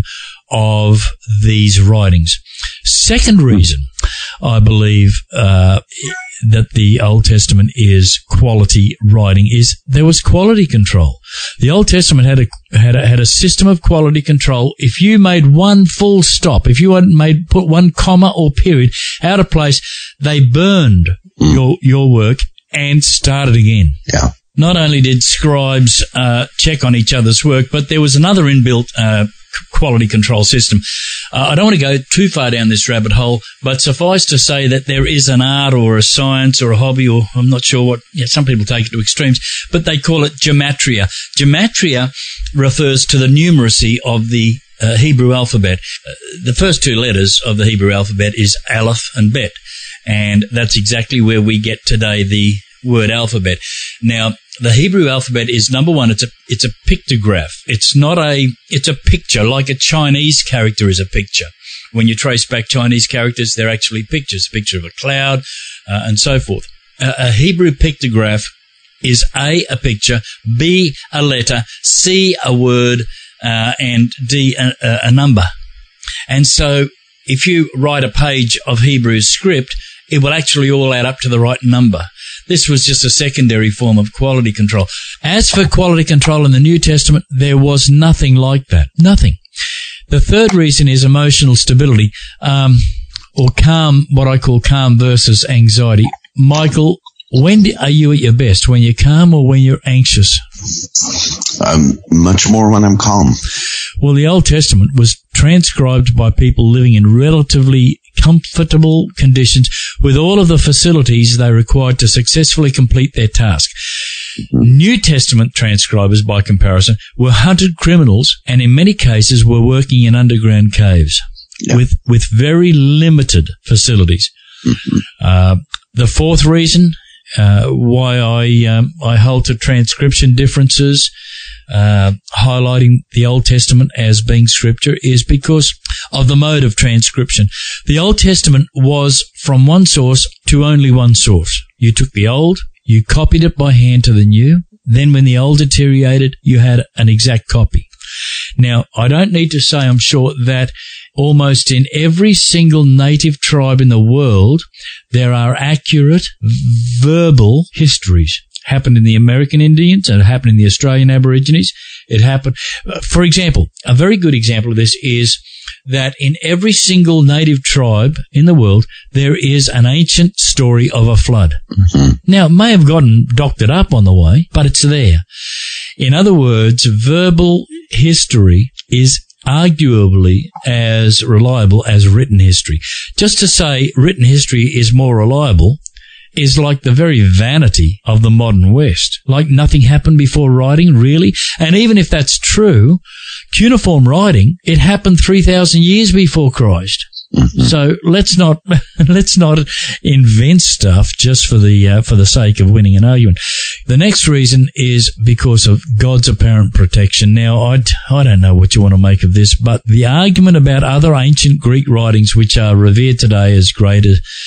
of these writings. Second reason I believe uh, that the Old Testament is quality writing is there was quality control. The Old Testament had a had a, had a system of quality control. If you made one full stop, if you hadn't made put one comma or period out of place, they burned mm. your your work and started again. Yeah. Not only did scribes uh, check on each other's work, but there was another inbuilt uh, quality control system. Uh, I don't want to go too far down this rabbit hole, but suffice to say that there is an art or a science or a hobby, or I'm not sure what, yeah, some people take it to extremes, but they call it gematria. Gematria refers to the numeracy of the uh, Hebrew alphabet. Uh, the first two letters of the Hebrew alphabet is Aleph and Bet, and that's exactly where we get today the word alphabet. Now, the Hebrew alphabet is, number one, it's a it's a pictograph. It's not a it's a picture, like a Chinese character is a picture. When you trace back Chinese characters, they're actually pictures, a picture of a cloud, uh, and so forth. A, a Hebrew pictograph is A, a picture, B, a letter, C, a word, uh, and D, a, a number. And so if you write a page of Hebrew script, it will actually all add up to the right number. This was just a secondary form of quality control. As for quality control in the New Testament, there was nothing like that. Nothing. The third reason is emotional stability, um, or calm, what I call calm versus anxiety. Michael, when are you at your best? When you're calm or when you're anxious? Um, much more when I'm calm. Well, the Old Testament was transcribed by people living in relatively comfortable conditions with all of the facilities they required to successfully complete their task. Mm-hmm. New Testament transcribers, by comparison, were hunted criminals and in many cases were working in underground caves yeah. with, with very limited facilities. Mm-hmm. Uh, the fourth reason uh, why I um, I hold to transcription differences, uh, highlighting the Old Testament as being scripture, is because of the mode of transcription. The Old Testament was from one source to only one source. You took the Old, you copied it by hand to the New. Then when the Old deteriorated, you had an exact copy. Now, I don't need to say, I'm sure, that almost in every single native tribe in the world, there are accurate verbal histories. Happened in the American Indians, and it happened in the Australian Aborigines. It happened, for example, a very good example of this is that in every single native tribe in the world, there is an ancient story of a flood. Mm-hmm. Now, it may have gotten doctored up on the way, but it's there. In other words, verbal history is arguably as reliable as written history. Just to say written history is more reliable is like the very vanity of the modern West. Like nothing happened before writing, really. And even if that's true, cuneiform writing, it happened three thousand years before Christ. Mm-hmm. So let's not let's not invent stuff just for the uh, for the sake of winning an argument. The next reason is because of God's apparent protection. Now, I I don't know what you want to make of this, but the argument about other ancient Greek writings which are revered today as great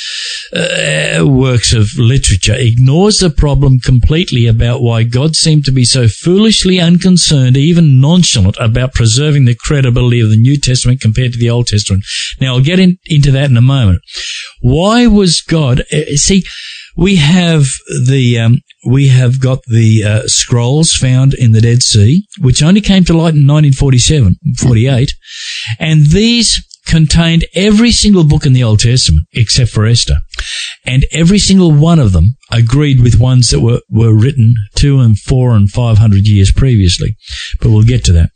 uh, works of literature ignores the problem completely about why God seemed to be so foolishly unconcerned, even nonchalant, about preserving the credibility of the New Testament compared to the Old Testament. Now, I'll get in, into that in a moment. Why was God... Uh, see, we have the... Um, we have got the uh, scrolls found in the Dead Sea, which only came to light in nineteen forty-seven, forty-eight, and these contained every single book in the Old Testament except for Esther. And every single one of them agreed with ones that were, were written two and four and five hundred years previously. But we'll get to that.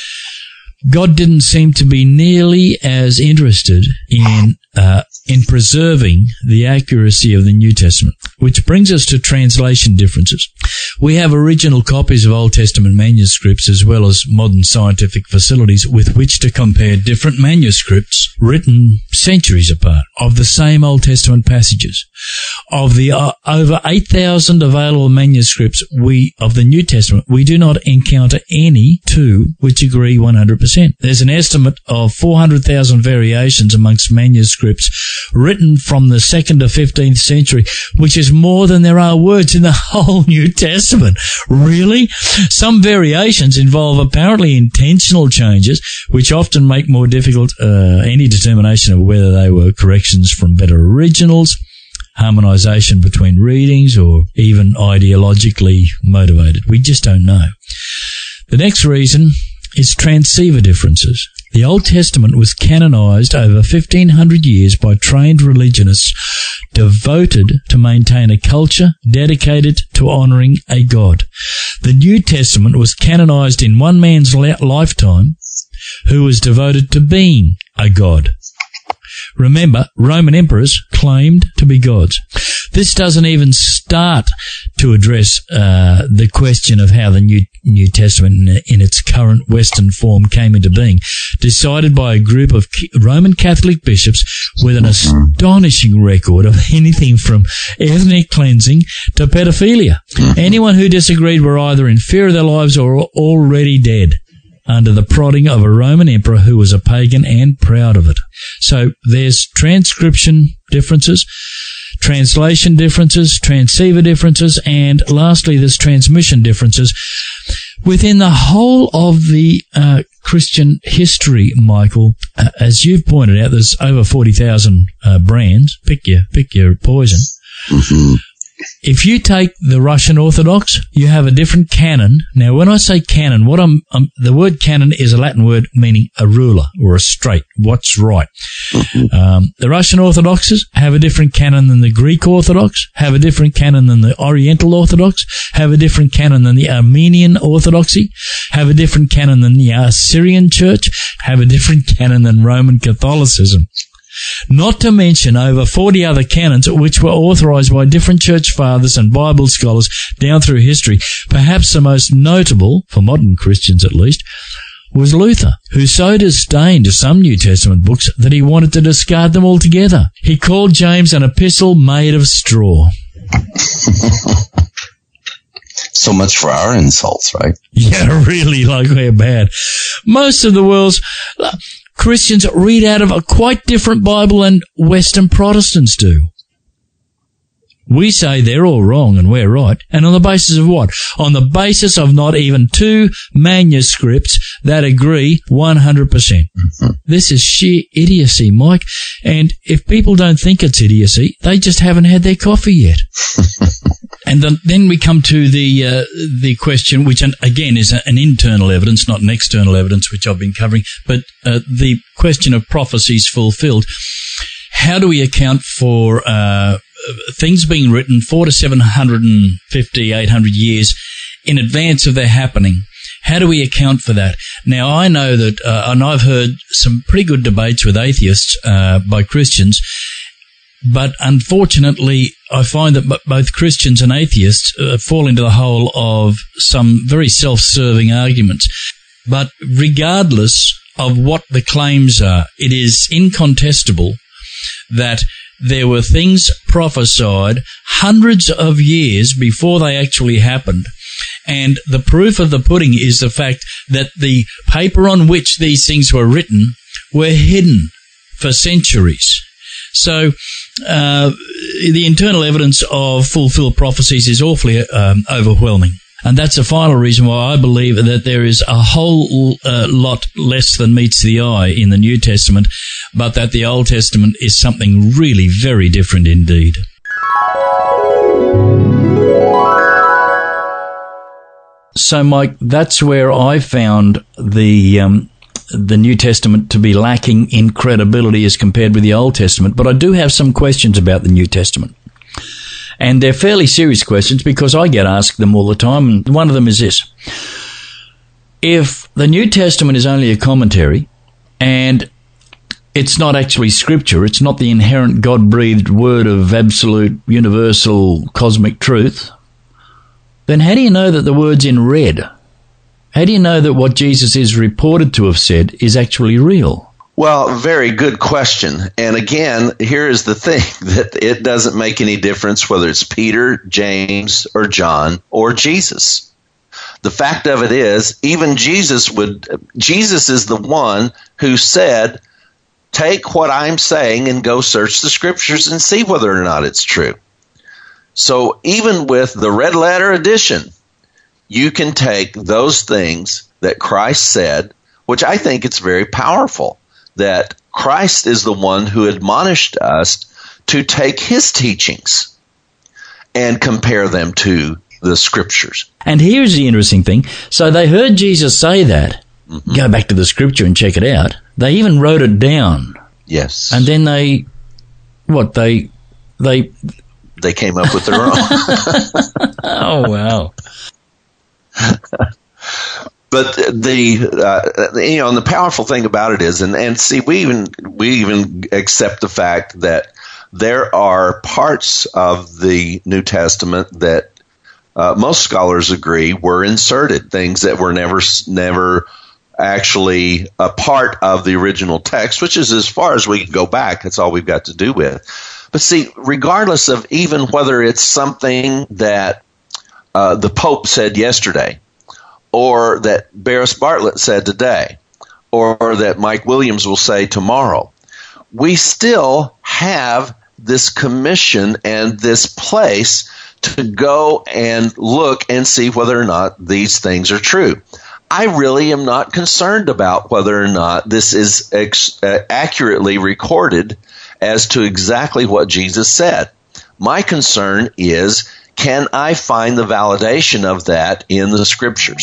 God didn't seem to be nearly as interested in uh, in preserving the accuracy of the New Testament, which brings us to translation differences. We have original copies of Old Testament manuscripts as well as modern scientific facilities with which to compare different manuscripts written centuries apart of the same Old Testament passages. Of the uh, over eight thousand available manuscripts we of the New Testament, we do not encounter any two which agree one hundred percent. There's an estimate of four hundred thousand variations amongst manuscripts written from the second to fifteenth century, which is more than there are words in the whole New Testament. Really? Some variations involve apparently intentional changes, which often make more difficult uh, any determination of whether they were corrections from better originals, harmonization between readings, or even ideologically motivated. We just don't know. The next reason is transceiver differences. The Old Testament was canonized over fifteen hundred years by trained religionists devoted to maintain a culture dedicated to honoring a God. The New Testament was canonized in one man's lifetime who was devoted to being a God. Remember, Roman emperors claimed to be gods. This doesn't even start to address uh, the question of how the New New Testament in, in its current Western form came into being, decided by a group of Roman Catholic bishops with an astonishing record of anything from ethnic cleansing to pedophilia. Anyone who disagreed were either in fear of their lives or already dead, under the prodding of a Roman emperor who was a pagan and proud of it. So there's transcription differences, translation differences, transceiver differences, and lastly there's transmission differences. Within the whole of the uh, Christian history, Michael, uh, as you've pointed out, there's over forty thousand uh, brands. Pick your, pick your poison. Mm-hmm. If you take the Russian Orthodox, you have a different canon. Now, when I say canon, what I'm, um, the word canon is a Latin word meaning a ruler or a straight, what's right. Mm-hmm. Um, the Russian Orthodoxes have a different canon than the Greek Orthodox, have a different canon than the Oriental Orthodox, have a different canon than the Armenian Orthodoxy, have a different canon than the Assyrian Church, have a different canon than Roman Catholicism. Not to mention over forty other canons which were authorized by different church fathers and Bible scholars down through history. Perhaps the most notable, for modern Christians at least, was Luther, who so disdained some New Testament books that he wanted to discard them altogether. He called James an epistle made of straw. So much for our insults, right? Yeah, really, like we're bad. Most of the world's uh, Christians read out of a quite different Bible than Western Protestants do. We say they're all wrong and we're right. And on the basis of what? On the basis of not even two manuscripts that agree one hundred percent. Mm-hmm. This is sheer idiocy, Mike. And if people don't think it's idiocy, they just haven't had their coffee yet. And then, then we come to the uh, the question, which again is an internal evidence, not an external evidence, which I've been covering, but uh, the question of prophecies fulfilled. How do we account for uh, things being written four to seven hundred fifty, eight hundred years in advance of their happening? How do we account for that? Now, I know that, uh, and I've heard some pretty good debates with atheists uh, by Christians, but unfortunately, I find that b- both Christians and atheists uh, fall into the hole of some very self-serving arguments. But regardless of what the claims are, it is incontestable that there were things prophesied hundreds of years before they actually happened. And the proof of the pudding is the fact that the paper on which these things were written were hidden for centuries. So uh, the internal evidence of fulfilled prophecies is awfully um, overwhelming. And that's a final reason why I believe that there is a whole uh, lot less than meets the eye in the New Testament, but that the Old Testament is something really very different indeed. So, Mike, that's where I found the um, the New Testament to be lacking in credibility as compared with the Old Testament. But I do have some questions about the New Testament. And they're fairly serious questions because I get asked them all the time. And one of them is this. If the New Testament is only a commentary and it's not actually scripture, it's not the inherent God-breathed word of absolute, universal, cosmic truth, then how do you know that the word's in red? How do you know that what Jesus is reported to have said is actually real? Well, very good question. And again, here is the thing, that it doesn't make any difference whether it's Peter, James, or John, or Jesus. The fact of it is, even Jesus would, Jesus is the one who said, take what I'm saying and go search the scriptures and see whether or not it's true. So even with the red letter edition, you can take those things that Christ said, which I think it's very powerful, that Christ is the one who admonished us to take his teachings and compare them to the scriptures. And here's the interesting thing. So they heard Jesus say that. Mm-hmm. Go back to the scripture and check it out. They even wrote it down. Yes. And then they, what, they, they... They came up with their own. Oh, wow. But the uh, you know, and the powerful thing about it is, and, and see, we even we even accept the fact that there are parts of the New Testament that uh, most scholars agree were inserted, things that were never never actually a part of the original text, which is as far as we can go back. That's all we've got to do with. But see, regardless of even whether it's something that uh, the Pope said yesterday, or that Barris Bartlett said today, or that Mike Williams will say tomorrow, we still have this commission and this place to go and look and see whether or not these things are true. I really am not concerned about whether or not this is ex- uh, accurately recorded as to exactly what Jesus said. My concern is, can I find the validation of that in the scriptures?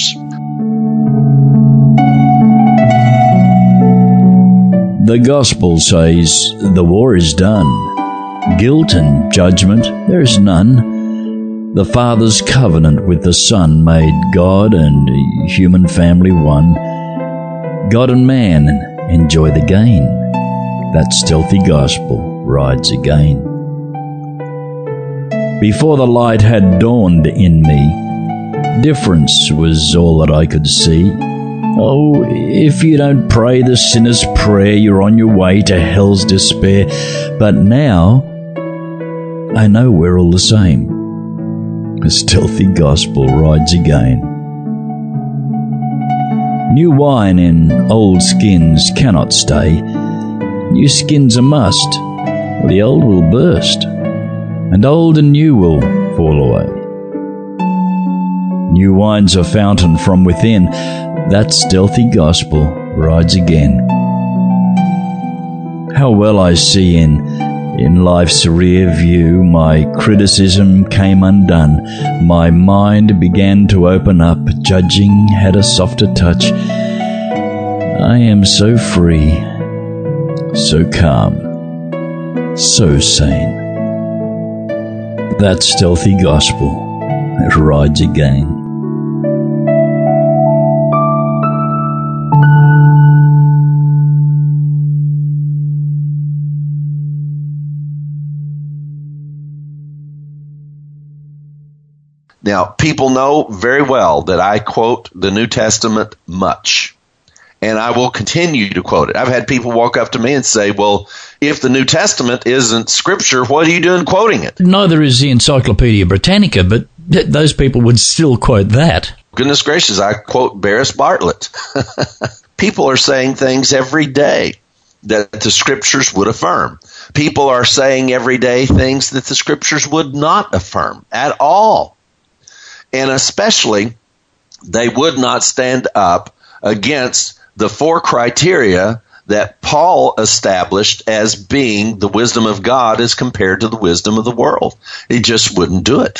The gospel says the war is done. Guilt and judgment there is none. The Father's covenant with the Son made God and human family one. God and man enjoy the gain. That stealthy gospel rides again. Before the light had dawned in me, difference was all that I could see. Oh, if you don't pray the sinner's prayer, you're on your way to hell's despair. But now, I know we're all the same. A stealthy gospel rides again. New wine in old skins cannot stay. New skin's a must, or the old will burst, and old and new will fall away. New wine's a fountain from within. That stealthy gospel rides again. How well I see in, in life's rear view, my criticism came undone. My mind began to open up, judging had a softer touch. I am so free, so calm, so sane. That stealthy gospel, it rides again. Now, people know very well that I quote the New Testament much, and I will continue to quote it. I've had people walk up to me and say, well, if the New Testament isn't Scripture, what are you doing quoting it? Neither is the Encyclopedia Britannica, but th- those people would still quote that. Goodness gracious, I quote Barris Bartlett. People are saying things every day that the Scriptures would affirm. People are saying every day things that the Scriptures would not affirm at all. And especially, they would not stand up against the four criteria that Paul established as being the wisdom of God as compared to the wisdom of the world. He just wouldn't do it.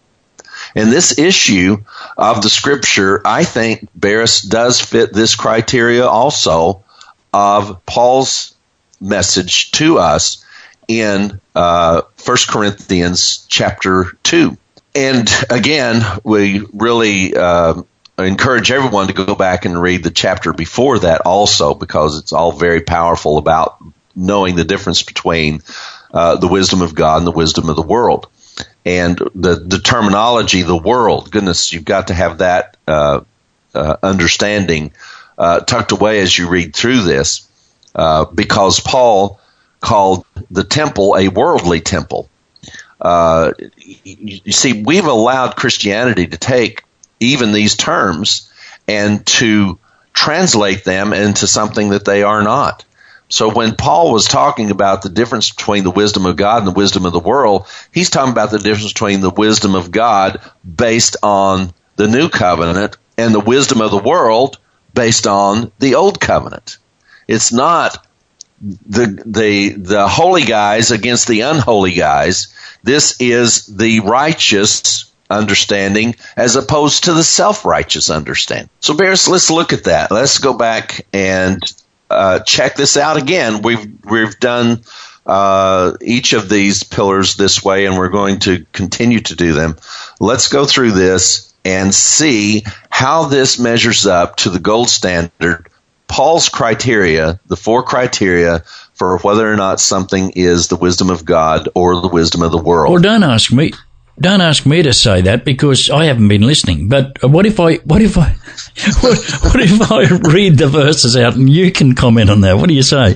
And this issue of the Scripture, I think Barris does fit this criteria also of Paul's message to us in uh, First Corinthians chapter two. And again, we really uh, encourage everyone to go back and read the chapter before that also, because it's all very powerful about knowing the difference between uh, the wisdom of God and the wisdom of the world. And the, the terminology, the world, goodness, you've got to have that uh, uh, understanding uh, tucked away as you read through this, uh, because Paul called the temple a worldly temple. Uh, you, you see, we've allowed Christianity to take even these terms and to translate them into something that they are not. So when Paul was talking about the difference between the wisdom of God and the wisdom of the world, he's talking about the difference between the wisdom of God based on the new covenant and the wisdom of the world based on the old covenant. It's not the the the holy guys against the unholy guys. This is the righteous understanding as opposed to the self-righteous understanding. So, Barris, let's look at that. Let's go back and uh, check this out again. We've we've done uh, each of these pillars this way, and we're going to continue to do them. Let's go through this and see how this measures up to the gold standard, Paul's criteria, the four criteria for whether or not something is the wisdom of God or the wisdom of the world. Well, don't ask me. Don't ask me to say that because I haven't been listening. But what if I, what if I, what, what if I read the verses out and you can comment on that? What do you say?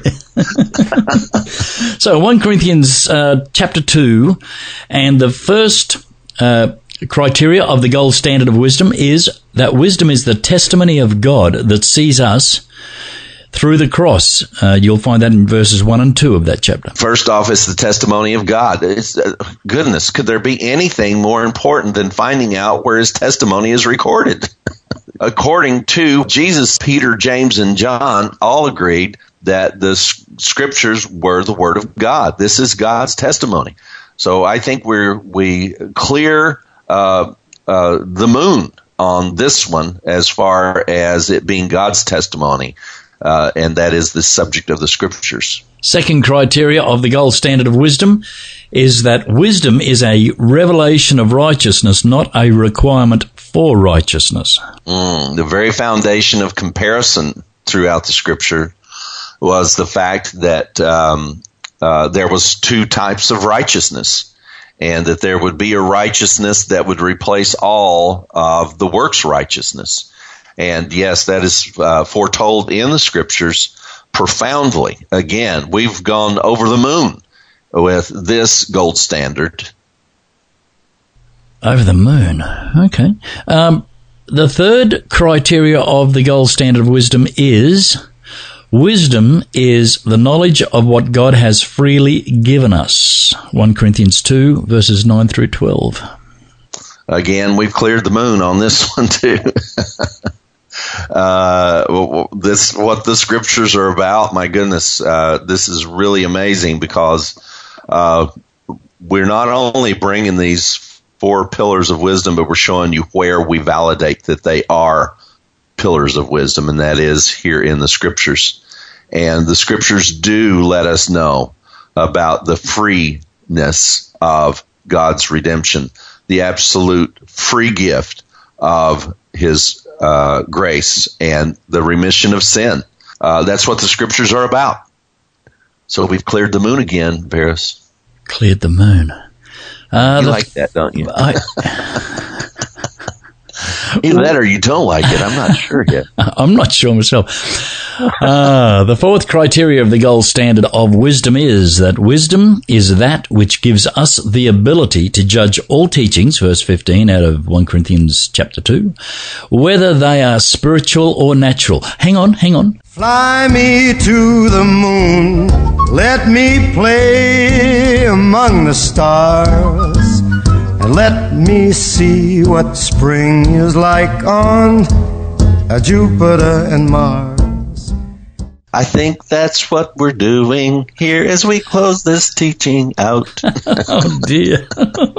So, First Corinthians uh, chapter two, and the first uh, criteria of the gold standard of wisdom is that wisdom is the testimony of God that sees us through the cross. Uh, you'll find that in verses one and two of that chapter. First off, it's the testimony of God. It's, uh, goodness, could there be anything more important than finding out where his testimony is recorded? According to Jesus, Peter, James, and John all agreed that the scriptures were the word of God. This is God's testimony. So I think we're we clear uh, uh, the moon on this one as far as it being God's testimony. Uh, and that is the subject of the scriptures. Second criteria of the gold standard of wisdom is that wisdom is a revelation of righteousness, not a requirement for righteousness. Mm, the very foundation of comparison throughout the scripture was the fact that um, uh, there was two types of righteousness, and that there would be a righteousness that would replace all of the works righteousness. And yes, that is uh, foretold in the scriptures profoundly. Again, we've gone over the moon with this gold standard. Over the moon. Okay. Um, the third criteria of the gold standard of wisdom is wisdom is the knowledge of what God has freely given us. First Corinthians two, verses nine through twelve. Again, we've cleared the moon on this one too. uh, this what the scriptures are about. My goodness, uh, this is really amazing because uh, we're not only bringing these four pillars of wisdom, but we're showing you where we validate that they are pillars of wisdom, and that is here in the scriptures. And the scriptures do let us know about the freeness of God's redemption, the absolute free gift of his uh, grace and the remission of sin. Uh, that's what the scriptures are about. So we've cleared the moon again, Varys. Cleared the moon. Uh, you the, like that, don't you? I, Either that or you don't like it. I'm not sure yet. I'm not sure myself. Uh, the fourth criteria of the gold standard of wisdom is that wisdom is that which gives us the ability to judge all teachings, verse fifteen out of First Corinthians chapter two, whether they are spiritual or natural. Hang on, hang on. Fly me to the moon, let me play among the stars, and let me see what spring is like on Jupiter and Mars. I think that's what we're doing here as we close this teaching out. Oh, dear.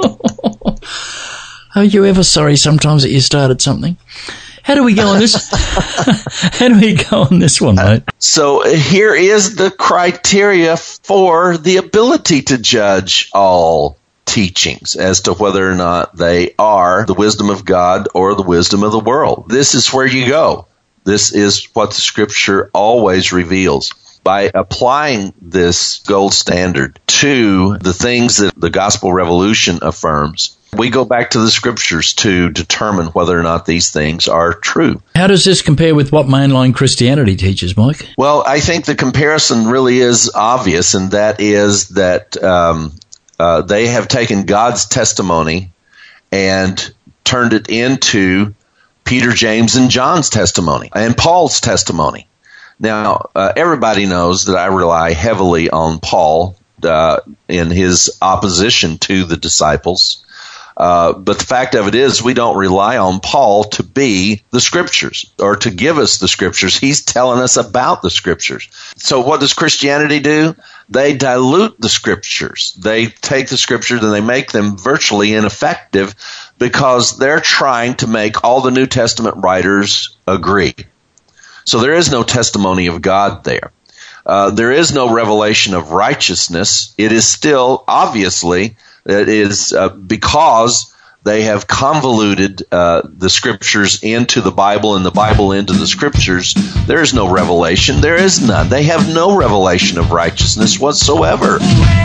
Are you ever sorry sometimes that you started something? How do we go on this? How do we go on this one, mate? So here is the criteria for the ability to judge all teachings as to whether or not they are the wisdom of God or the wisdom of the world. This is where you go. This is what the scripture always reveals. By applying this gold standard to the things that the gospel revolution affirms, we go back to the scriptures to determine whether or not these things are true. How does this compare with what mainline Christianity teaches, Mike? Well, I think the comparison really is obvious, and that is that um, uh, they have taken God's testimony and turned it into Peter, James, and John's testimony and Paul's testimony. Now, uh, everybody knows that I rely heavily on Paul uh, in his opposition to the disciples. Uh, but the fact of it is, we don't rely on Paul to be the scriptures or to give us the scriptures. He's telling us about the scriptures. So what does Christianity do? They dilute the scriptures. They take the scriptures and they make them virtually ineffective because they're trying to make all the New Testament writers agree. So there is no testimony of God there. Uh, there is no revelation of righteousness. It is still, obviously, it is uh, because they have convoluted uh, the scriptures into the Bible and the Bible into the scriptures. There is no revelation. There is none. They have no revelation of righteousness whatsoever.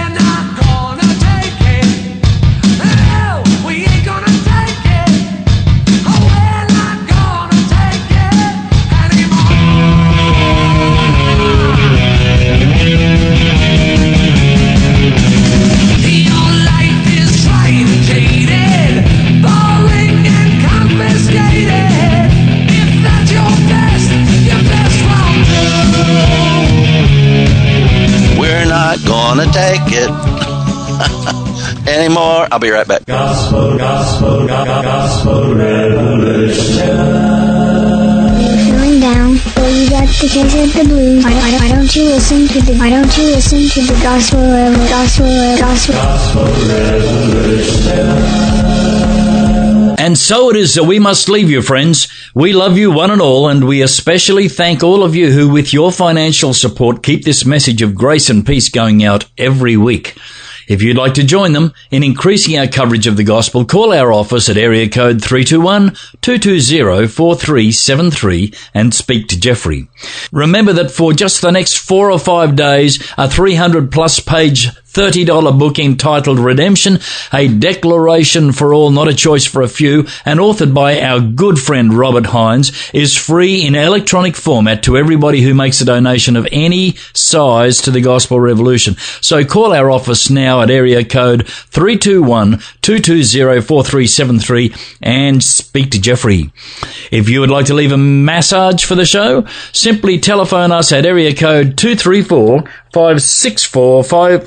Gonna take it anymore. I'll be right back. Gospel, gospel, gospel revolution. Feeling down, or you got the case of the blues. Why, why, why don't you listen to the? Why don't you listen to the gospel, rev- gospel, rev- gospel, gospel revolution? And so it is that we must leave you, friends. We love you one and all, and we especially thank all of you who, with your financial support, keep this message of grace and peace going out every week. If you'd like to join them in increasing our coverage of the gospel, call our office at area code three two one, two two zero, four three seven three and speak to Jeffrey. Remember that for just the next four or five days, a three hundred plus page thirty dollars book entitled Redemption, A Declaration for All, Not a Choice for a Few, and authored by our good friend Robert Hines, is free in electronic format to everybody who makes a donation of any size to the Gospel Revolution. So call our office now at area code three two one, two two zero, four three seven three and speak to Jeffrey. If you would like to leave a massage for the show, simply telephone us at area code two three four, five six four five.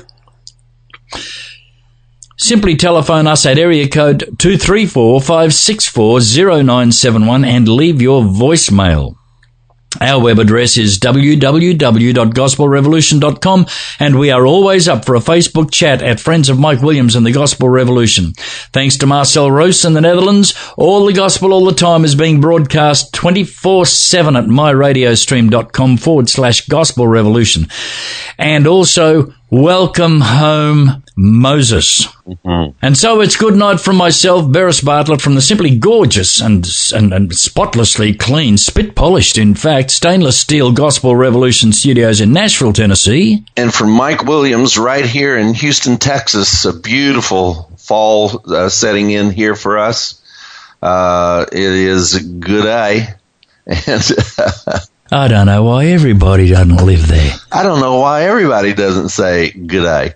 Simply telephone us at area code two three four, five six four, zero nine seven one and leave your voicemail. Our web address is w w w dot gospel revolution dot com, and we are always up for a Facebook chat at Friends of Mike Williams and the Gospel Revolution. Thanks to Marcel Roos in the Netherlands, All the Gospel All the Time is being broadcast twenty-four seven at myradiostream.com forward slash Gospel Revolution. And also, welcome home, Moses. Mm-hmm. And so it's good night from myself, Beres Bartlett, from the simply gorgeous and, and and spotlessly clean, spit-polished, in fact, stainless steel Gospel Revolution studios in Nashville, Tennessee. And from Mike Williams right here in Houston, Texas, a beautiful fall uh, setting in here for us. Uh, it is a good day. And I don't know why everybody doesn't live there. I don't know why everybody doesn't say good day.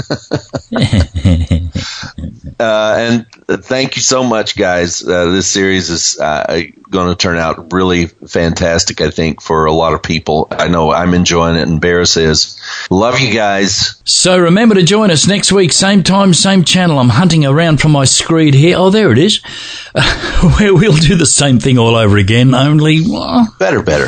uh, and thank you so much, guys. Uh, this series is uh, going to turn out really fantastic, I think, for a lot of people. I know I'm enjoying it, and Beres is. Love you guys. So remember to join us next week, same time, same channel. I'm hunting around for my screed here. Oh, there it is. Uh, where we'll do the same thing all over again, only... Uh, better, better.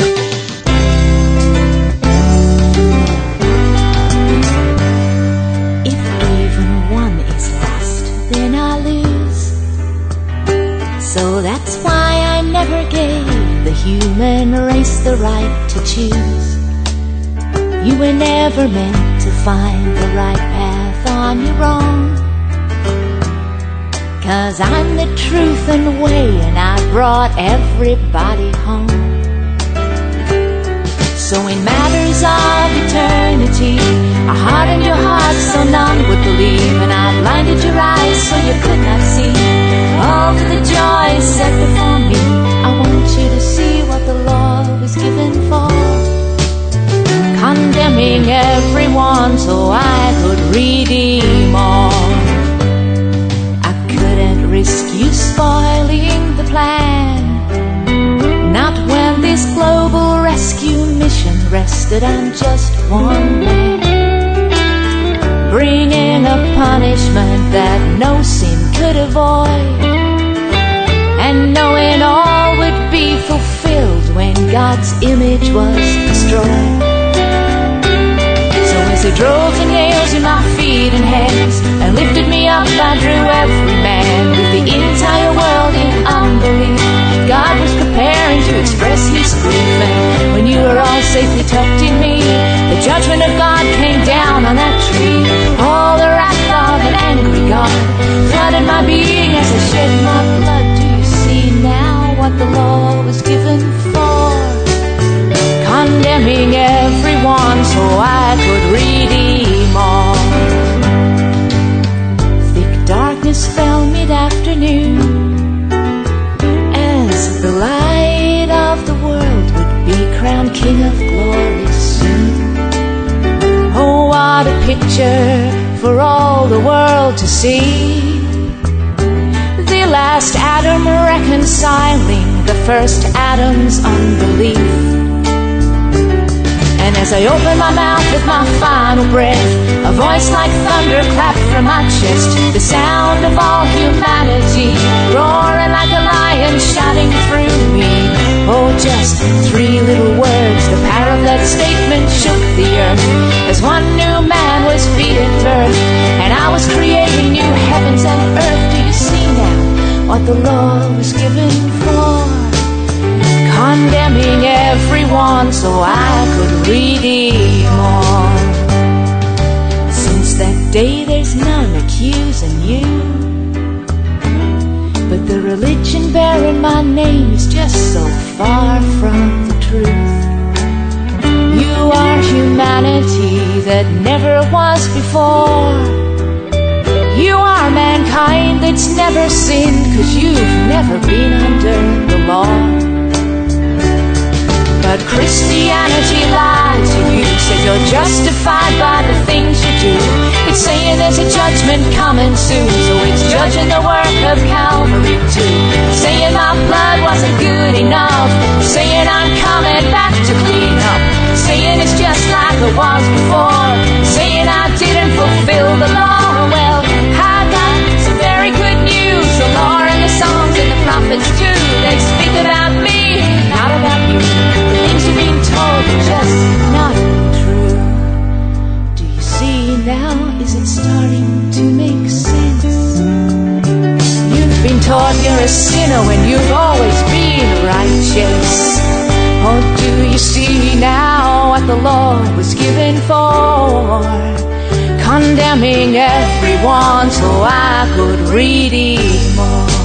So that's why I never gave the human race the right to choose. You were never meant to find the right path on your own. 'Cause I'm the truth and the way, and I brought everybody home. So in matters of eternity, I hardened your heart so none would believe, and I blinded your eyes so you could not see all of the joy set before me. I want you to see what the Lord was given for, condemning everyone so I could redeem all. I couldn't risk you spoiling the plan, not when this global rescue mission rested on just one man, bringing a punishment that no sin could avoid, and knowing all would be fulfilled when God's image was destroyed. So as He drove the nails in my feet and hands and lifted me up, I drew every man with the entire world in unbelief. God was preparing to express His grief, and when you were all safely tucked in me, the judgment of God came down on that tree. All the wrath of an angry God flooded my being as I shed my blood. Do you see now what the law was given for? Condemning everyone so I could redeem all. Thick darkness fell mid-afternoon, the light of the world would be crowned King of Glory soon. Oh, what a picture for all the world to see. The last Adam reconciling the first Adam's unbelief. And as I open my mouth with my final breath, a voice like thunder clapped from my chest, the sound of all humanity roaring like a lion shouting through me. Oh, just three little words, the power of that statement shook the earth as one new man was feet at birth, and I was creating new heavens and earth. Do you see now what the law was given for? Condemning everyone so I could redeem all. Since that day there's none accusing you, but the religion bearing my name is just so far from the truth. You are humanity, that never was before. You are mankind that's never sinned, 'cause you've never been under the law. But Christianity lied to you, said you're justified by the things you do. It's saying there's a judgment coming soon, so it's judging the work of Calvary too. Saying my blood wasn't good enough, saying I'm coming back to clean up, saying it's just like it was before, saying I didn't fulfill the law. Well, I got some very good news. The law and the songs and the prophets too, they speak about me, not about you. The things you're being told are just not true. Do you see now? Is it starting to make sense? You've been taught you're a sinner when you've always been righteous. Oh, do you see now what the law was given for? Condemning everyone so I could read it more.